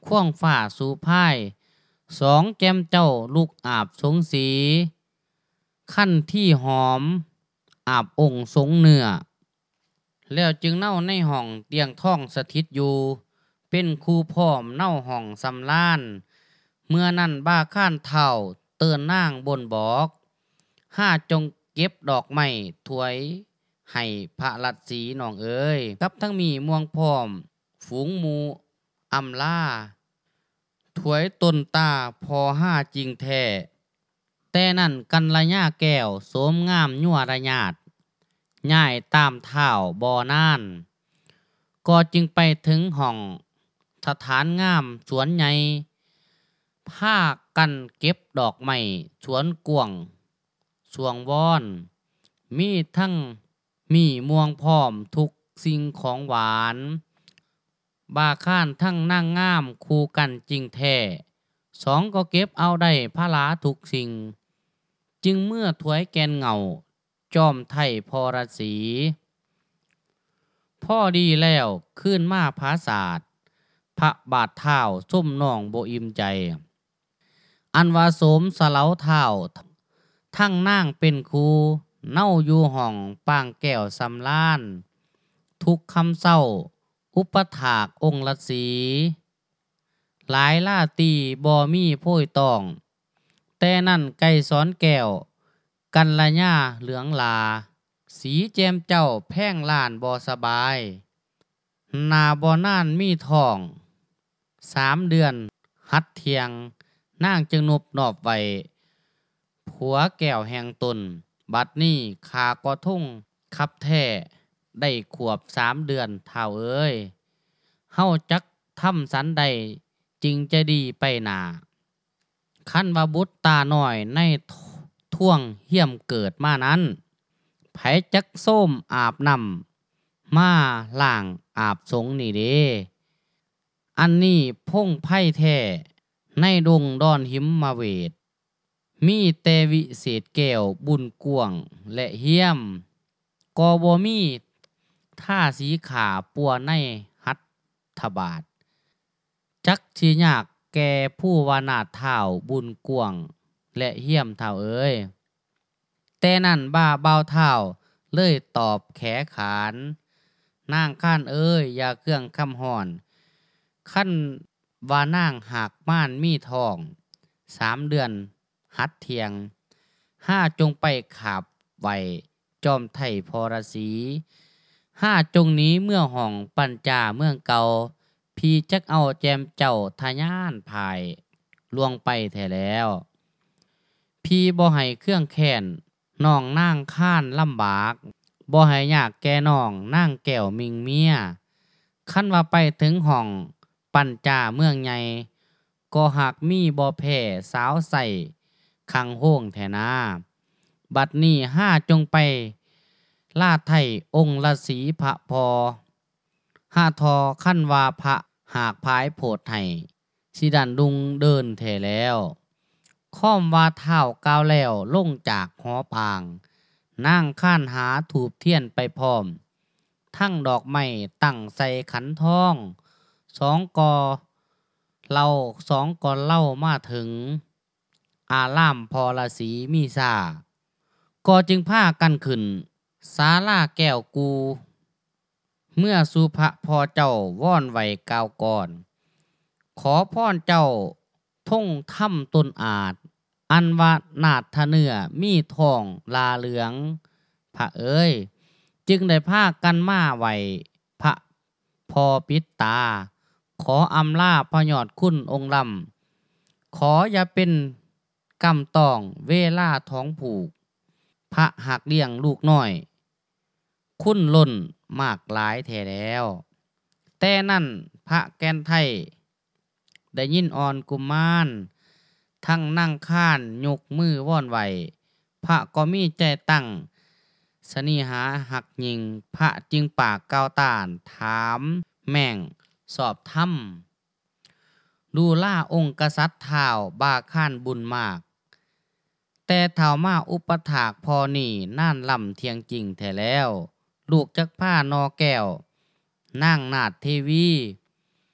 ควงฝ่าสู่พายสองแก้มเจ้าลูกอาบสงสีขั้นที่หอมอาบองค์สงเนื้อแล้วจึงเน่าในห้องเตียงท่องสถิตอยู่เป็นครูพร้อมเน่าห้องสำล้านเมื่อนั้นบ้าข้านเท่าเตือนนางบนบอกห้าจงเก็บดอกไม้ถวยให้พระลัดสีน้องเอ๋ยกับทั้งมีม่วงพร้อมฝูงหมูอำลาถวยตนตาพอห้าจริงแท้แต่นั่นกันระยะแก้วโสมงามยั่วระญาติย่ายตามเท้าบ่อนานก็จึงไปถึงห้องสถานงามสวนใหญ่พากันเก็บดอกไม้สวนกวางสวงวอนมีทั้งมีม่วงพร้อมทุกสิ่งของหวานบาข้านทั้งนั่งงามคู่กันจริงแท้สองก็เก็บเอาได้พระลาทุกสิ่งจึงเมื่อถวยแกนเงาจอมไทยพรสีพ่อดีแล้วขึ้นมาภาศาสตร์พระบาทเท้าส้มน้องโบอิมใจอันว่าโสมสะเหลาเท้าทั้งนางเป็นครูเน่าอยู่ห้องปางแก้วสำล้านทุกคำเศร้าอุปถากองค์ละสีหลายล่าตีบ่มีโพ้ยตองแต่นั่นไก่สอนแก้วกันละญ่าเหลืองลาสีแจมเจ้าแพ่งล้านบ่สบายนาบ่น่านมีทองสามเดือนหัดเทียงนางจึงนบนอบไว้ผัวแก้วแห่งตนบัดนี้ขากอทุ่งคับแท้ได้ขวบสามเดือนเท่าเอ้ยเฮาจักทำสันใดจริงจะดีไปหนาขั้นว่าบุตรตาหน่อยในท่วงเหี้ยมเกิดมานั้นไผจักส้มอาบนำมาล่างอาบสงนี่เด้อันนี้พงไพ่แท้ในดงดอนหิมมาเวทมีแต่วิเศษแก้วบุญกวงและเหี้ยมกอบ่มีท่าสีขาปัวในหัตถบาทจักสิยากแก่ผู้วานาถเท่าบุญกวงและเหี้ยมเท่าเอ้ยแต่นั่นบ้าเบาเท่าเลยตอบแขขานนางข้านเอ้ยอย่าเครื่องคำห่อนขั้นว่านางหากม่านมีทองสามเดือนหัดเทียงห้าจงไปขาบไว้จอมไทยพรสีห้าจงนี้เมื่อห้องปัญจาเมืองเก่าพี่จักเอาแจมเจ้าทะยานภายล่วงไปแท้แล้วพี่บ่ให้เครื่องแค้นน้องนางข้านลำบากบ่ให้ยากแก่น้องนางแก้วมิงเมียคันว่าไปถึงห้องปัญจาเมืองใหญ่ก็หากมีบ่แพ้สาวใส่คังโห้งแท้นาบัดนี้ห้าจงไปลาไทยองค์ละสีพระพอห้าทอขั้นว่าพระหากพายโพดให้สิดันดุงเดินแท้แล้วค้อมว่าเท้าก้าวแล้วลงจากหอปางนั่งข้านหาถูบเทียนไปพร้อมทั้งดอกไม้ตั้งใส่ขันทองสองกอเล่าสองกอเล่ามาถึงอารามพอละสีมีซาก็จึงพากันขึ้นศาลาแก้วกูเมื่อสุภพอเจ้าว่อนไว้กาวก่อนขอพรเจ้าท่งถ้ำต้นอาจอันว่านาถเนื้อมีทองลาเหลืองพระเอ้ยจึงได้พากันมาไว้พระพอปิดตาขออำลาพระยอดคุณองค์ลำขออย่าเป็นกำตองเวลาท้องผูกพระหักเลี้ยงลูกน้อยคุณล้นมากหลายแท้แล้วแต่นั่นพระแกนไทยได้ยินอ่อนกุมารทั้งนั่งข้านยกมือว่อนไหวพระก็มีใจตั้งสนิหาหักยิงพระจึงปากก้าวต้านถามแม่งสอบธรรมดูล่าองค์กษัตริย์เท้าบาข้านบุญมากแต่เท้ามาอุปถากพอนี่น่านลำเทียงจริงแท้แล้ว ลูกจักผ้านอแก้วนางนาถเทวี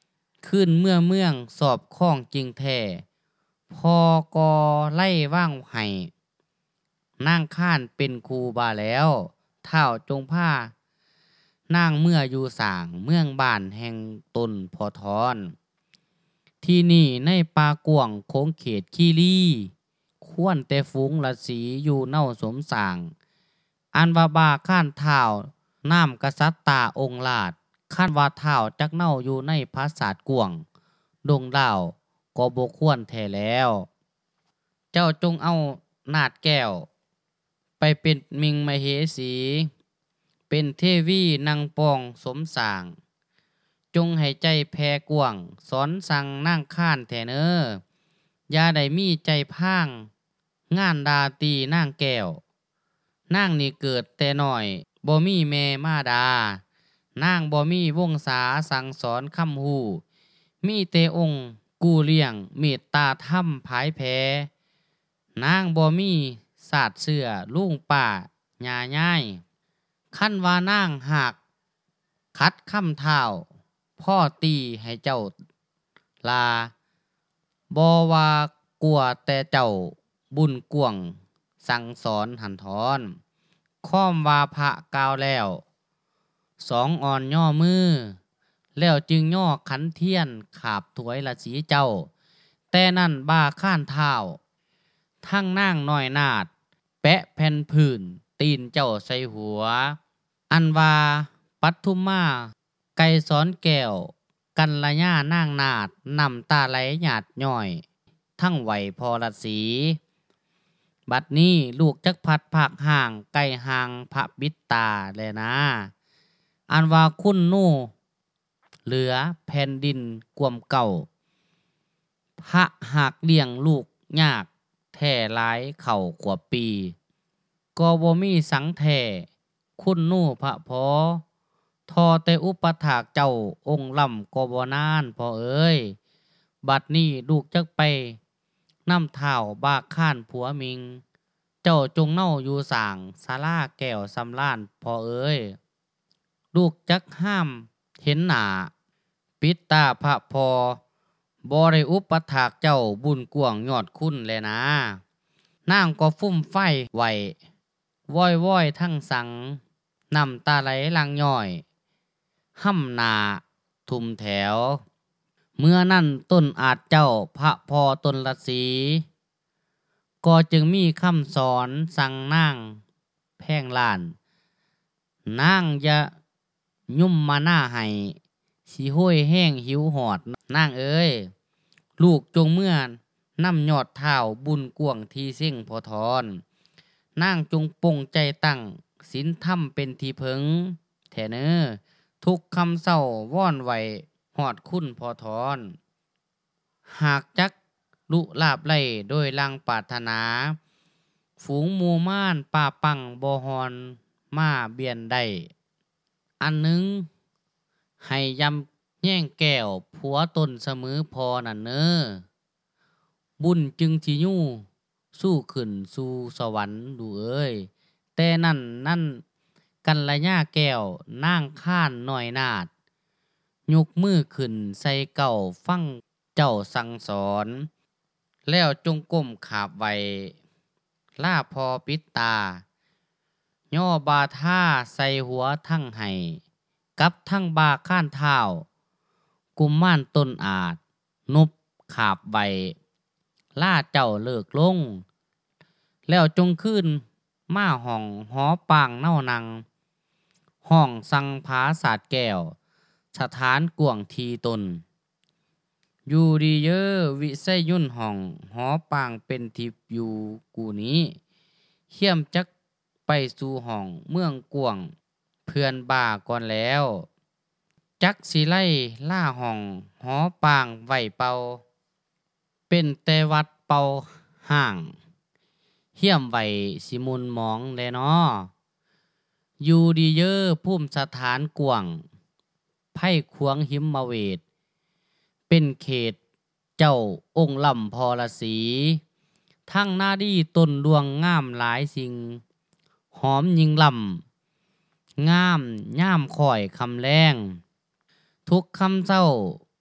ขึ้นเมื่อเมืองสอบข้องจริงแท้พอกอไล่ว่างไห้นางข้านเป็นครูบาแล้วเท่าจงผ้านางเมื่ออยู่สางเมืองบ้านแห่งตนพอทอนที่นี่ในป่ากวางโค้งเขตคีรีควรแต่ฝูงละสีอยู่เน่าสมสางอันว่าบาข้านเท่าน้ำกษัตริย์ตาองค์ลาดข้านว่าเท่าจักเน่าอยู่ในภาษาทกวงดงดาวก็บ่ควรแท้แล้ว เจ้าจงเอานาดแก้วไปเป็นมิงมเหสี เป็นเทวีนางปองสมสาง จงให้ใจแพ่กว้างสอนสั่งนางข้านแท้เน้ออย่าได้มีใจพางงานดาตีนางแก้วนางนี่เกิดแต่น้อยบ่มีแม่มาดานางบ่มีวงศาสั่งสอนคำฮู้มีแต่องค์กู้เลี้ยงเมตตาธรรมผายแพ้นางบ่มีศาสตร์เสื้อลุงป้าย่าย่ายคันว่านางหากขัดคำเท้าพ่อตีให้เจ้าลาบ่ว่ากลัวแต่เจ้าบุญกวงสั่งสอนหันทอนค้อมว่าพระกล่าวแล้วสองอ่อนย่อมือแล้วจึงย่อขันเทียนขาบถวยละสีเจ้าแต่นั่นบ้าข้านเท้าทั้งนางน้อยนาดแปะแผ่นพื้นตีนเจ้าใส่หัวอันว่าปัทุมมาไก่สอนแก้วกันละย่านางนาดนำตาไหลหยาดย่อยทั้งไหวพอละสีบัดนี้ลูกจักพัดภาคห่างไก่ห่างพระบิดตาแลนะอันว่าคุณนู่เหลือแผ่นดินกวมเก่าพระหากเลี้ยงลูกยากแท่หลายเข่าขวบปีก็บ่มีสังแท่คุณนู่พระพอทอแต่อุปถากเจ้าองค์ล่ำก็บ่นานพอเอ้ยบัดนี้ลูกจักไปนำเท้าบากข้านผัวมิงเจ้าจงเน่าอยู่สางศาลาแก้วสำล้านพอเอ้ยลูกจักห้ามเห็นหน้าปิดตาพระพอบ่ได้อุปถากเจ้าบุญกวงยอดคุณแลนะนางก็ฟุ่มไฟไหวว้อยว้อยทั้งสังนำตาไหลลังย่อยห้ำนาทุมแถวเมื่อนั้นต้นอาจเจ้าพระพอตนละสีก็จึงมีคำสอนสั่งนางแพงล้านนางอย่ายุ่มมาหน้าให้สิห้วยแห้งหิวหอดนางเอ้ยลูกจงเมื่อนำยอดเท้าบุญกวงทีเส้งพอทอนนางจงปงใจตั้งศีลธรรมเป็นที่เพิงแท้เน้อทุกคำเศร้าว่อนไหวหอดคุณพอทอนหากจักลุลาบไล่โดยลังปรารถนาฝูงหมู่ม่านป่าปังบ่ฮอนมาเบียนได้อันหนึ่งให้ยำแย่งแก้วผัวตนเสมอพอนั่นเน้อบุญจึงสิยู่สู้ขึ้นสู่สวรรค์ดูเอ้ยแต่นั่นนั่นกันละย่าแก้วนางข้านน้อยนาดยกมือขึ้นใส่เก่าฟังเจ้าสั่งสอนแล้วจงก้มขาบไว้ล่าพอปิดตาย่อบาท่าใส่หัวทั้งไห้กับทั้งบาข้านเท้ากุมม่านต้นอาจนุบขาบไว้ล่าเจ้าเลิกลงแล้วจงขึ้นมาห้องหอปางเน่านังห้องสังผาศาสตร์แก้วสถานกวงทีตนอยู่ดีเยอวิไสยุ่นห้องหอปางเป็นทิพอยู่กูนี้เขี้ยมจักไปสู่ห้องเมืองกวงเพื่อนบ่าก่อนแล้วจักสิไล่ล่าห้องหอปางไหวเป่าเป็นแต่วัดเป่าห่างเขี้ยมไหวสิมุนหมองแลน้ออยู่ดีเยอภูมิสถานกวงไพ่ขวงหิมมาเวทเป็นเขตเจ้าองค์ลำพอละสีทั้งหน้าดีต้นดวงงามหลายสิ่งหอมยิงลำงามย่ามข่อยคำแรงทุกคำเศร้า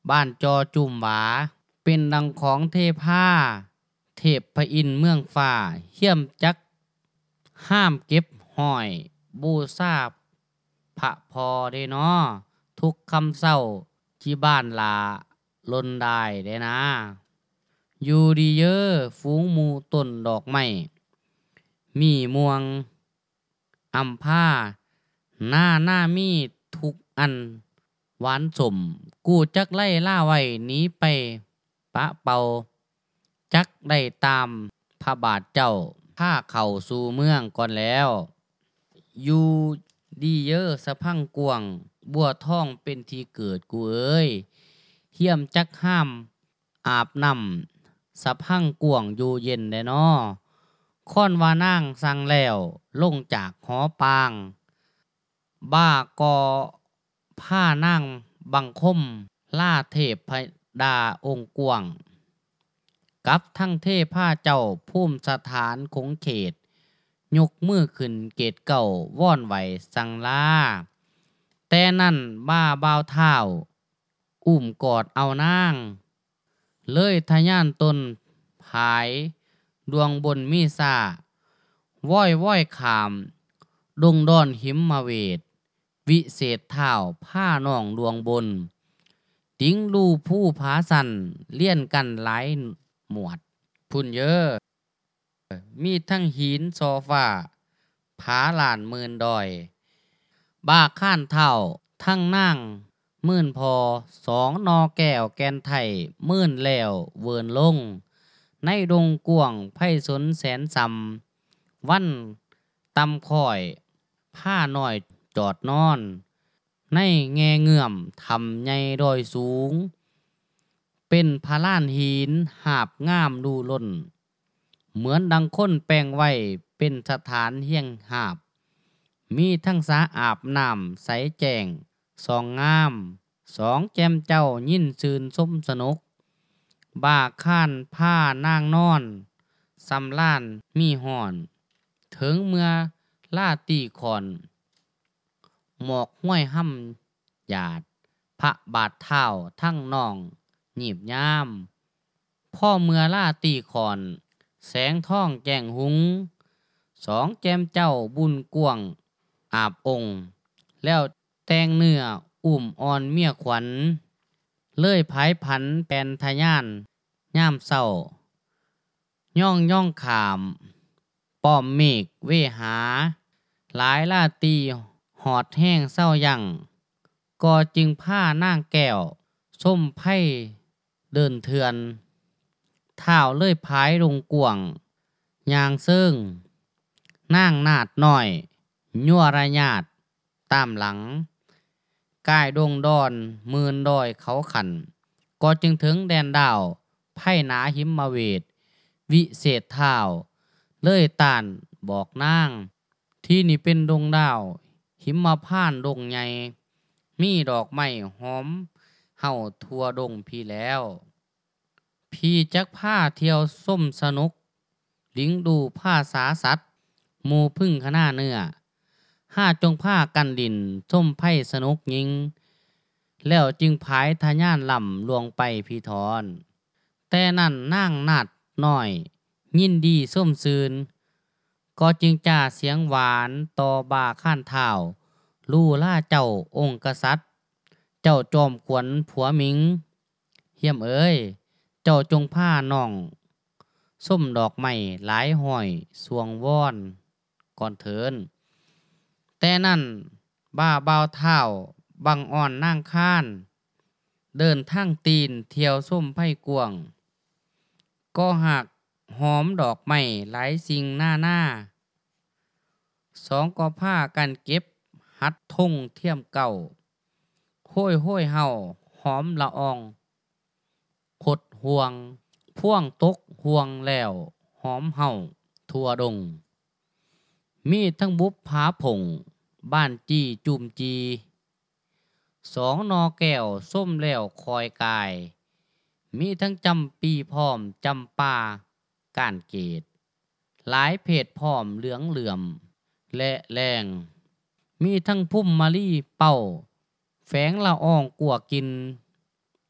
บ้านจอจุ่มหวาเป็นดังของเทพาเทพพระอินทร์เมืองฟ้าเหี้ยมจักห้ามเก็บห้อยบูชาพระพอเด้น้อทุกคำเศร้าที่บ้านลาลนได้เด้นะอยู่ดีเยอฝูงหมูต้นดอกไม้มีม่วงอำผ้าหน้าหน้ามีทุกอันหวานสมกูจักไล่ล่าไว้หนีไปปะเป่าจักได้ตามพระบาทเจ้าพาเข้าสู่เมืองก่อนแล้วอยู่ดีเยอสะพังกวงบัวทองเป็นที่เกิดกูเอ้ยเฮียมจักห้ามอาบน้ำสะพังกวงอยู่เย็นแน่นอค่อนว่านางสั่งแล้วลงจากหอปางบ้ากอผ้านั่งบังคมล่าเทพพดาองค์กวงกับทั้งเทพาเจ้าภูมิสถานคงเขตยกมือขึ้นเกตเก่าว่อนไหวสังลาแต่นั่นบ้าบ่าวเท้าอุ้มกอดเอานางเลยทะยานตนผายดวงบนมีซาว้อยว้อยขามดงดอนหิมมาเวทวิเศษเท้าผ้าน่องดวงบนติ้งลูผู้ผาสันเลี่ยนกันหลายหมวดพุ่นเยอะมีทั้งหินโซฟาผาหลานหมื่นดอยบ้าข้านเท่าทั้งนั่งมื่นพอสองนอแก้วแกนไทยมื่นแล้วเวินลงในดงกวงไพ่สนแสนซำวันตำค่อยผ้าหน่อยจอดนอนในแงเงื่อมทำใหญ่ดอยสูงเป็นพาล้านหินหาบงามดูล้นเหมือนดังค้นแปลงไว้เป็นสถานเฮียงหาบมีทั้งสาอาบน้ำใสแจ้งสองงามสองแจมเจ้ายินซืนสมสนุกบ้าข้านผ้านางนอนสำล้านมีห่อนถึงเมื่อล่าตีขอนหมอกห้วยห้ำหยาดพระบาทเท้าทั้งน่องหยีบย่ามพ่อเมื่อล่าตีขอนแสงท่องแจ้งหุงสองแจมเจ้าบุญกวงอาบองค์แล้วแต่งเนื้ออุ่มอ่อนเมียขวัญเลยผายผันแปนทะยานย่ามเศร้าย่องย่องขามป้อมเมฆเวหาหลายลาตีหอดแห้งเศร้ายั่งก็จึงผ้านางแก้วส้มไพ่เดินเถือนเท้าเลยพายลงกวงยางเซิงนางนาดหน่อยยั่วระญาติตามหลังกายดงดอนมืนดอยเขาขันก็จึงถึงแดนดาวไพ่หนาหิมมาเวทวิเศษเท้าเลยตานบอกนางที่นี่เป็นดงดาวหิมมาพ่านดงใหญ่มีดอกไม้หอมเห่าทั่วดงพี่แล้วพี่จักผ้าเที่ยวส้มสนุกลิงดูผ้าสาสัตว์หมูพึ่งขนาเนื้อห้าจงผ้ากันดินส้มไพ่สนุกยิงแล้วจึงผายทะยานลำลวงไปพี่ทอนแต่นั่นนั่งนาดน้อยยินดีส้มซืนก็จึงจ่าเสียงหวานต่อบาข้านเท้าลู่ล่าเจ้าองค์กษัตริย์เจ้าจอมขวัญผัวมิงเฮียมเอ้ยเจ้าจงผ้าน่องส้มดอกไม้หลายห้อยสวงว่อนก่อนเถินแต่นั่นบ้าเบาเท้าบังอ่อนนั่งข้านเดินทางตีนเที่ยวส้มไผ่กวงก็หักหอมดอกไม้หลายสิ่งหน้าหน้าสองก็ผ้ากันเก็บหัดทงเทียมเก่าห้อยห้อยเห่าหอมละอองขดห่วงพ่วงตกห่วงแล้วหอมเห่าทั่วดงมีทั้งบุบผาผงบ้านจีจุ่มจีสองนอแก้วส้มแล้วคอยกายมีทั้งจำปีพร้อมจำปาก้านเกตหลายเพศพร้อมเหลืองเหลื่อมและแรงมีทั้งพุ่มมะลิเป่าแฝงละอองกัวกิน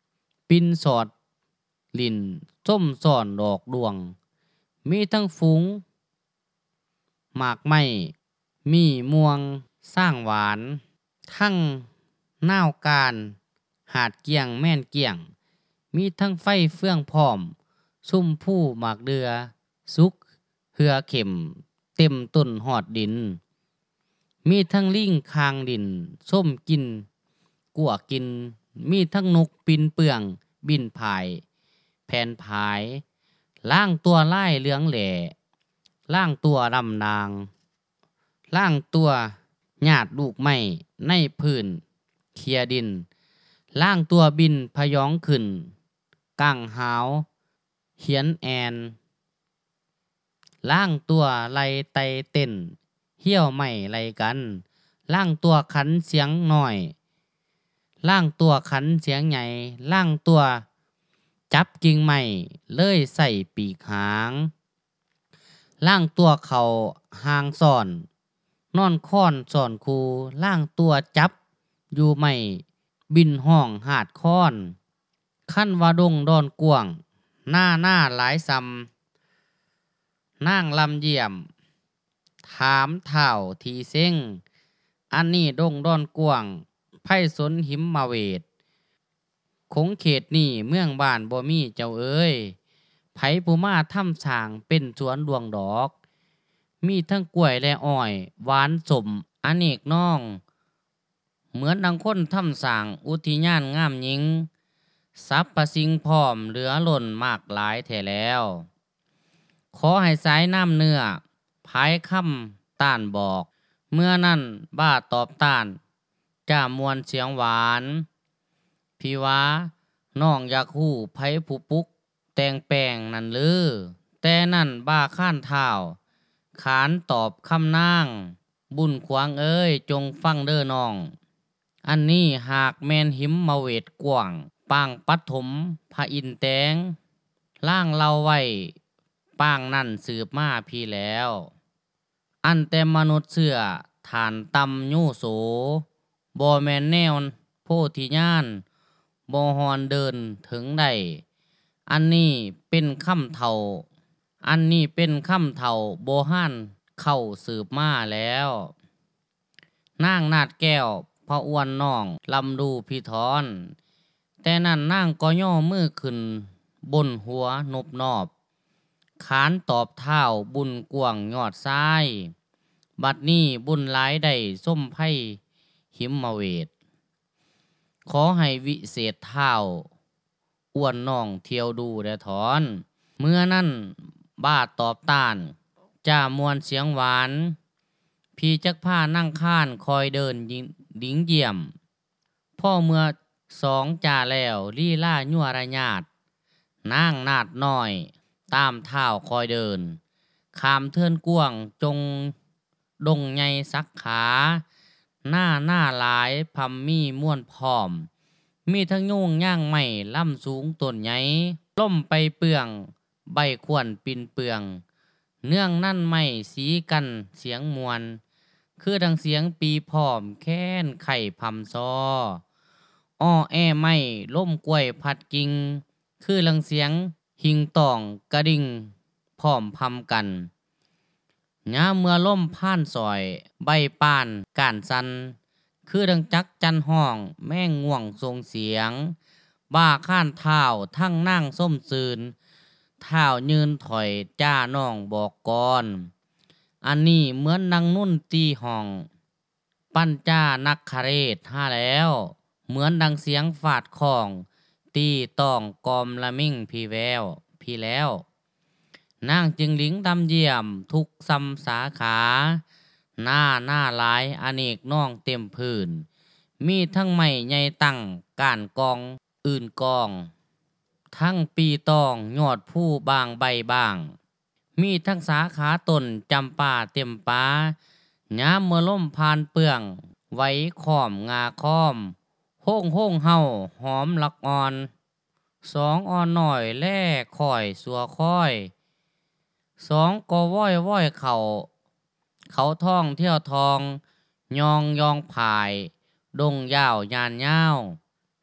ปินสอดลิ่นส้มซ่อนดอกดวงมีทั้งฝูงหมากไม้มีม่วงสร้างหวานทั้งน่าวการหาดเกียงแม่นเกียงมีทั้งไฟเฟื่องพร้อมซุ่มผู้หมากเดือสุกเหือเข็มเต็มต้นหอดดินมีทั้งลิงคางดินส้มกินกัวกินมีทั้งนกปินเปืองบินผายแผ่นผายล่างตัวไล่เหลืองแหล่ล่างตัวดำนางล่างตัวหยาดลูกไม้ในพื้นเคลียดินล่างตัวบินพยองขึ้นกังหาวเหียนแอนล่างตัวไล่ไตเต้นเหี้ยวไม่ไล่กันล่างตัวขันเสียงหน่อยล่างตัวขันเสียงใหญ่ล่างตัวจับกิ่งไม้เลยใส่ปีกหางล่างตัวเขาหางซ่อนนอนค้อนซ่อนคูล่างตัวจับอยู่ไม่บินห้องหาดค้อนขั้นว่าดงดอนกวางหน้าหน้าหลายซ้ำนางลำเยี่ยมถามเท่าทีเซ้งอันนี้ดงดอนกวางไพ่สนหิมมาเวทคงเขตนี่เมืองบ้านบ่มีเจ้าเอ้ยไผผู้มาทำสร้างเป็นสวนดวงดอกมีทั้งกล้วยและอ้อยหวานสมอเนกน้องเหมือนดังคนทำสร้างอุทยานงามหญิงสรรพสิ่งพร้อมเหลือล้นมากหลายแท้แล้วขอให้สายน้ำเนื้อพายคำต้านบอกเมื่อนั้นบ้าตอบต้านจ้ามวนเสียงหวานพี่ว่าน้องอยากฮู้ไผผู้ปุกแต่งแปลงนั่นลือแต่นั่นบ้าข้านเท้าขานตอบคำนางบุญขวางเอ้ยจงฟังเด้อน้องอันนี้หากแมนหิมมาเวทกว้างปางปัฐมพระอินแตงล่างเราไว้ปางนั่นสืบมาพี่แล้วอันแต่มนุษย์เสื้อฐานตำยูโสบ่แมนแนวโพธิญาณบ่ฮอนเดินถึงได้อันนี้เป็นคำเท่าอันนี้เป็นคำเท่าโบห้านเข้าสืบมาแล้วนางนาดแก้วพระอ้วนน้องลำดูพิธรแต่นั่นนางก็ย่อมือขึ้นบนหัวนบนอบขานตอบเท้าบุญกวางยอดซ้ายบัดนี้บุญหลายได้ส้มไพ่หิมมาเวทขอให้วิเศษเท้าอ้วนน้องเที่ยวดูแดถอนเมื่อนั้นบ้าตอบต้านจ้ามวนเสียงหวานพี่จักผ้านั่งข้านคอยเดินดิ้งเยี่ยมพ่อเมื่อสองจ่าแล้วลี่ล่ายั่วระญาตินางนาดน้อยตามเท้าคอยเดินขามเทือนกวางจงดงใหญ่สักขาหน้าหน้าหลายพัมมีม่วนพร้อมมีทั้งโยงย่างใหม่ล่ำสูงต้นใหญ่ล่มไปเปืองใบขวนปินเปืองเนื่องนั่นไม่สีกันเสียงมวลคือดังเสียงปีพร้อมแค้นไข่พำซออ้อแอไม่ล่มกล้วยพัดกิ่งคือดังเสียงหิงตองกระดิ่งพร้อมพำกันยามเมื่อล่มผ่านซอยใบป่านก้านสันคือดังจักจันห้องแม่งง่วงทรงเสียงบ้าข้านเท้าทั้งนั่งส้มซืนเท้ายืนถอยจ้าน้องบอกก่อนอันนี้เหมือนนางนุ่นตีห้องปั้นจ้านักคเรศห้าแล้วเหมือนดังเสียงฝาดของตีต้องกอมละมิ่งพี่แววพี่แล้วนางจึงหลิงดำเยี่ยมทุกซ้ำสาขาหน้าหน้าหลายอเนกน้องเต็มพื้นมีทั้งไม้ใหญ่ตั้งก้านกองอื่นกองทั้งปีตองยอดผู้บางใบบางมีทั้งสาขาต้นจำป่าเต็มป่ายามเมื่อล่มพานเปื่องไว้ค้อมงาค้อมโฮ่งโฮ่งเฮาหอมลักอ่อนสองอ่อนหน่อยแล่ค่อยสัวค่อยสองก็ว้อยว้อยเขาเขาท่องเที่ยวทองยองยองผายดงยาวยานยาว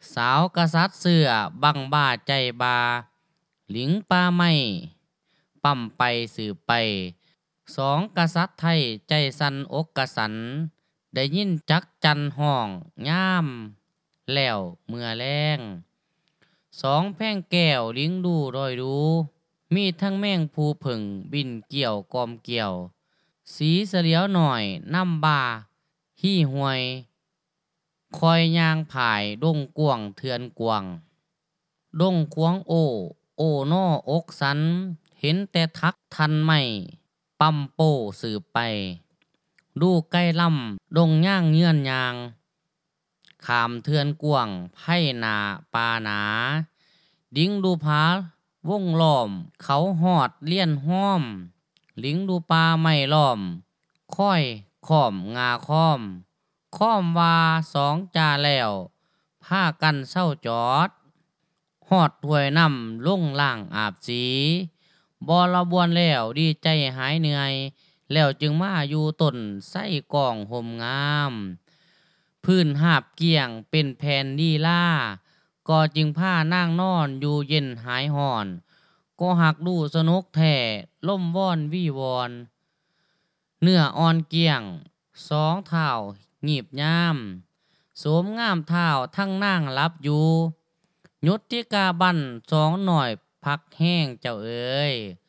สาวกษัตริย์เสื้อบังบ้าใจบาหลิงป่าไม้ปั่มไปสืบไปสองกษัตริย์ไทยใจสันอกกะสันได้ยินจักจันห้องย่ามแล้วเมื่อแรงสองแพงแก้วลิงดูรอยดูมีทั้งแมงภูผึ่งบินเกี่ยวกอมเกี่ยวสีเสลียวหน่อยน้ำบาฮี่หวยคอยยางผายดงกวงเทือนกวงดงควงโอโอนออกสันเห็นแต่ทักทันไม่ปั๊มโป้สืบไปดูใกล้ลำดงย่างเงื่อนยางขามเทือนกวงไพ่นาปาหนาดิ้งดูผาวงล้อมเขาหอดเลี่ยนห้อมลิงดูปลาไม่ล้อมค่อยค้อมงาค้อมค้อมว่าสองจาแล้วผ้ากันเศร้าจอดหอดถวยน้ำลงล่างอาบสีบอระบวนแล้วดีใจหายเหนื่อยแล้วจึงมาอยู่ต้นไส้กองห่มงามพื้นหาบเกี่ยงเป็นแผ่นดีล่าก็จึงผ้านั่งนอนอยู่เย็นหายห่อนก็หักดูสนุกแท่ล่มว่อนวี่วอนเนื้ออ่อนเกี่ยงสองเท้าหงีบย่ามโสมงามเท้าทั้งนั่งรับอยู่ยุติกาบันสองหน่อยพักแห้งเจ้าเอ๋ย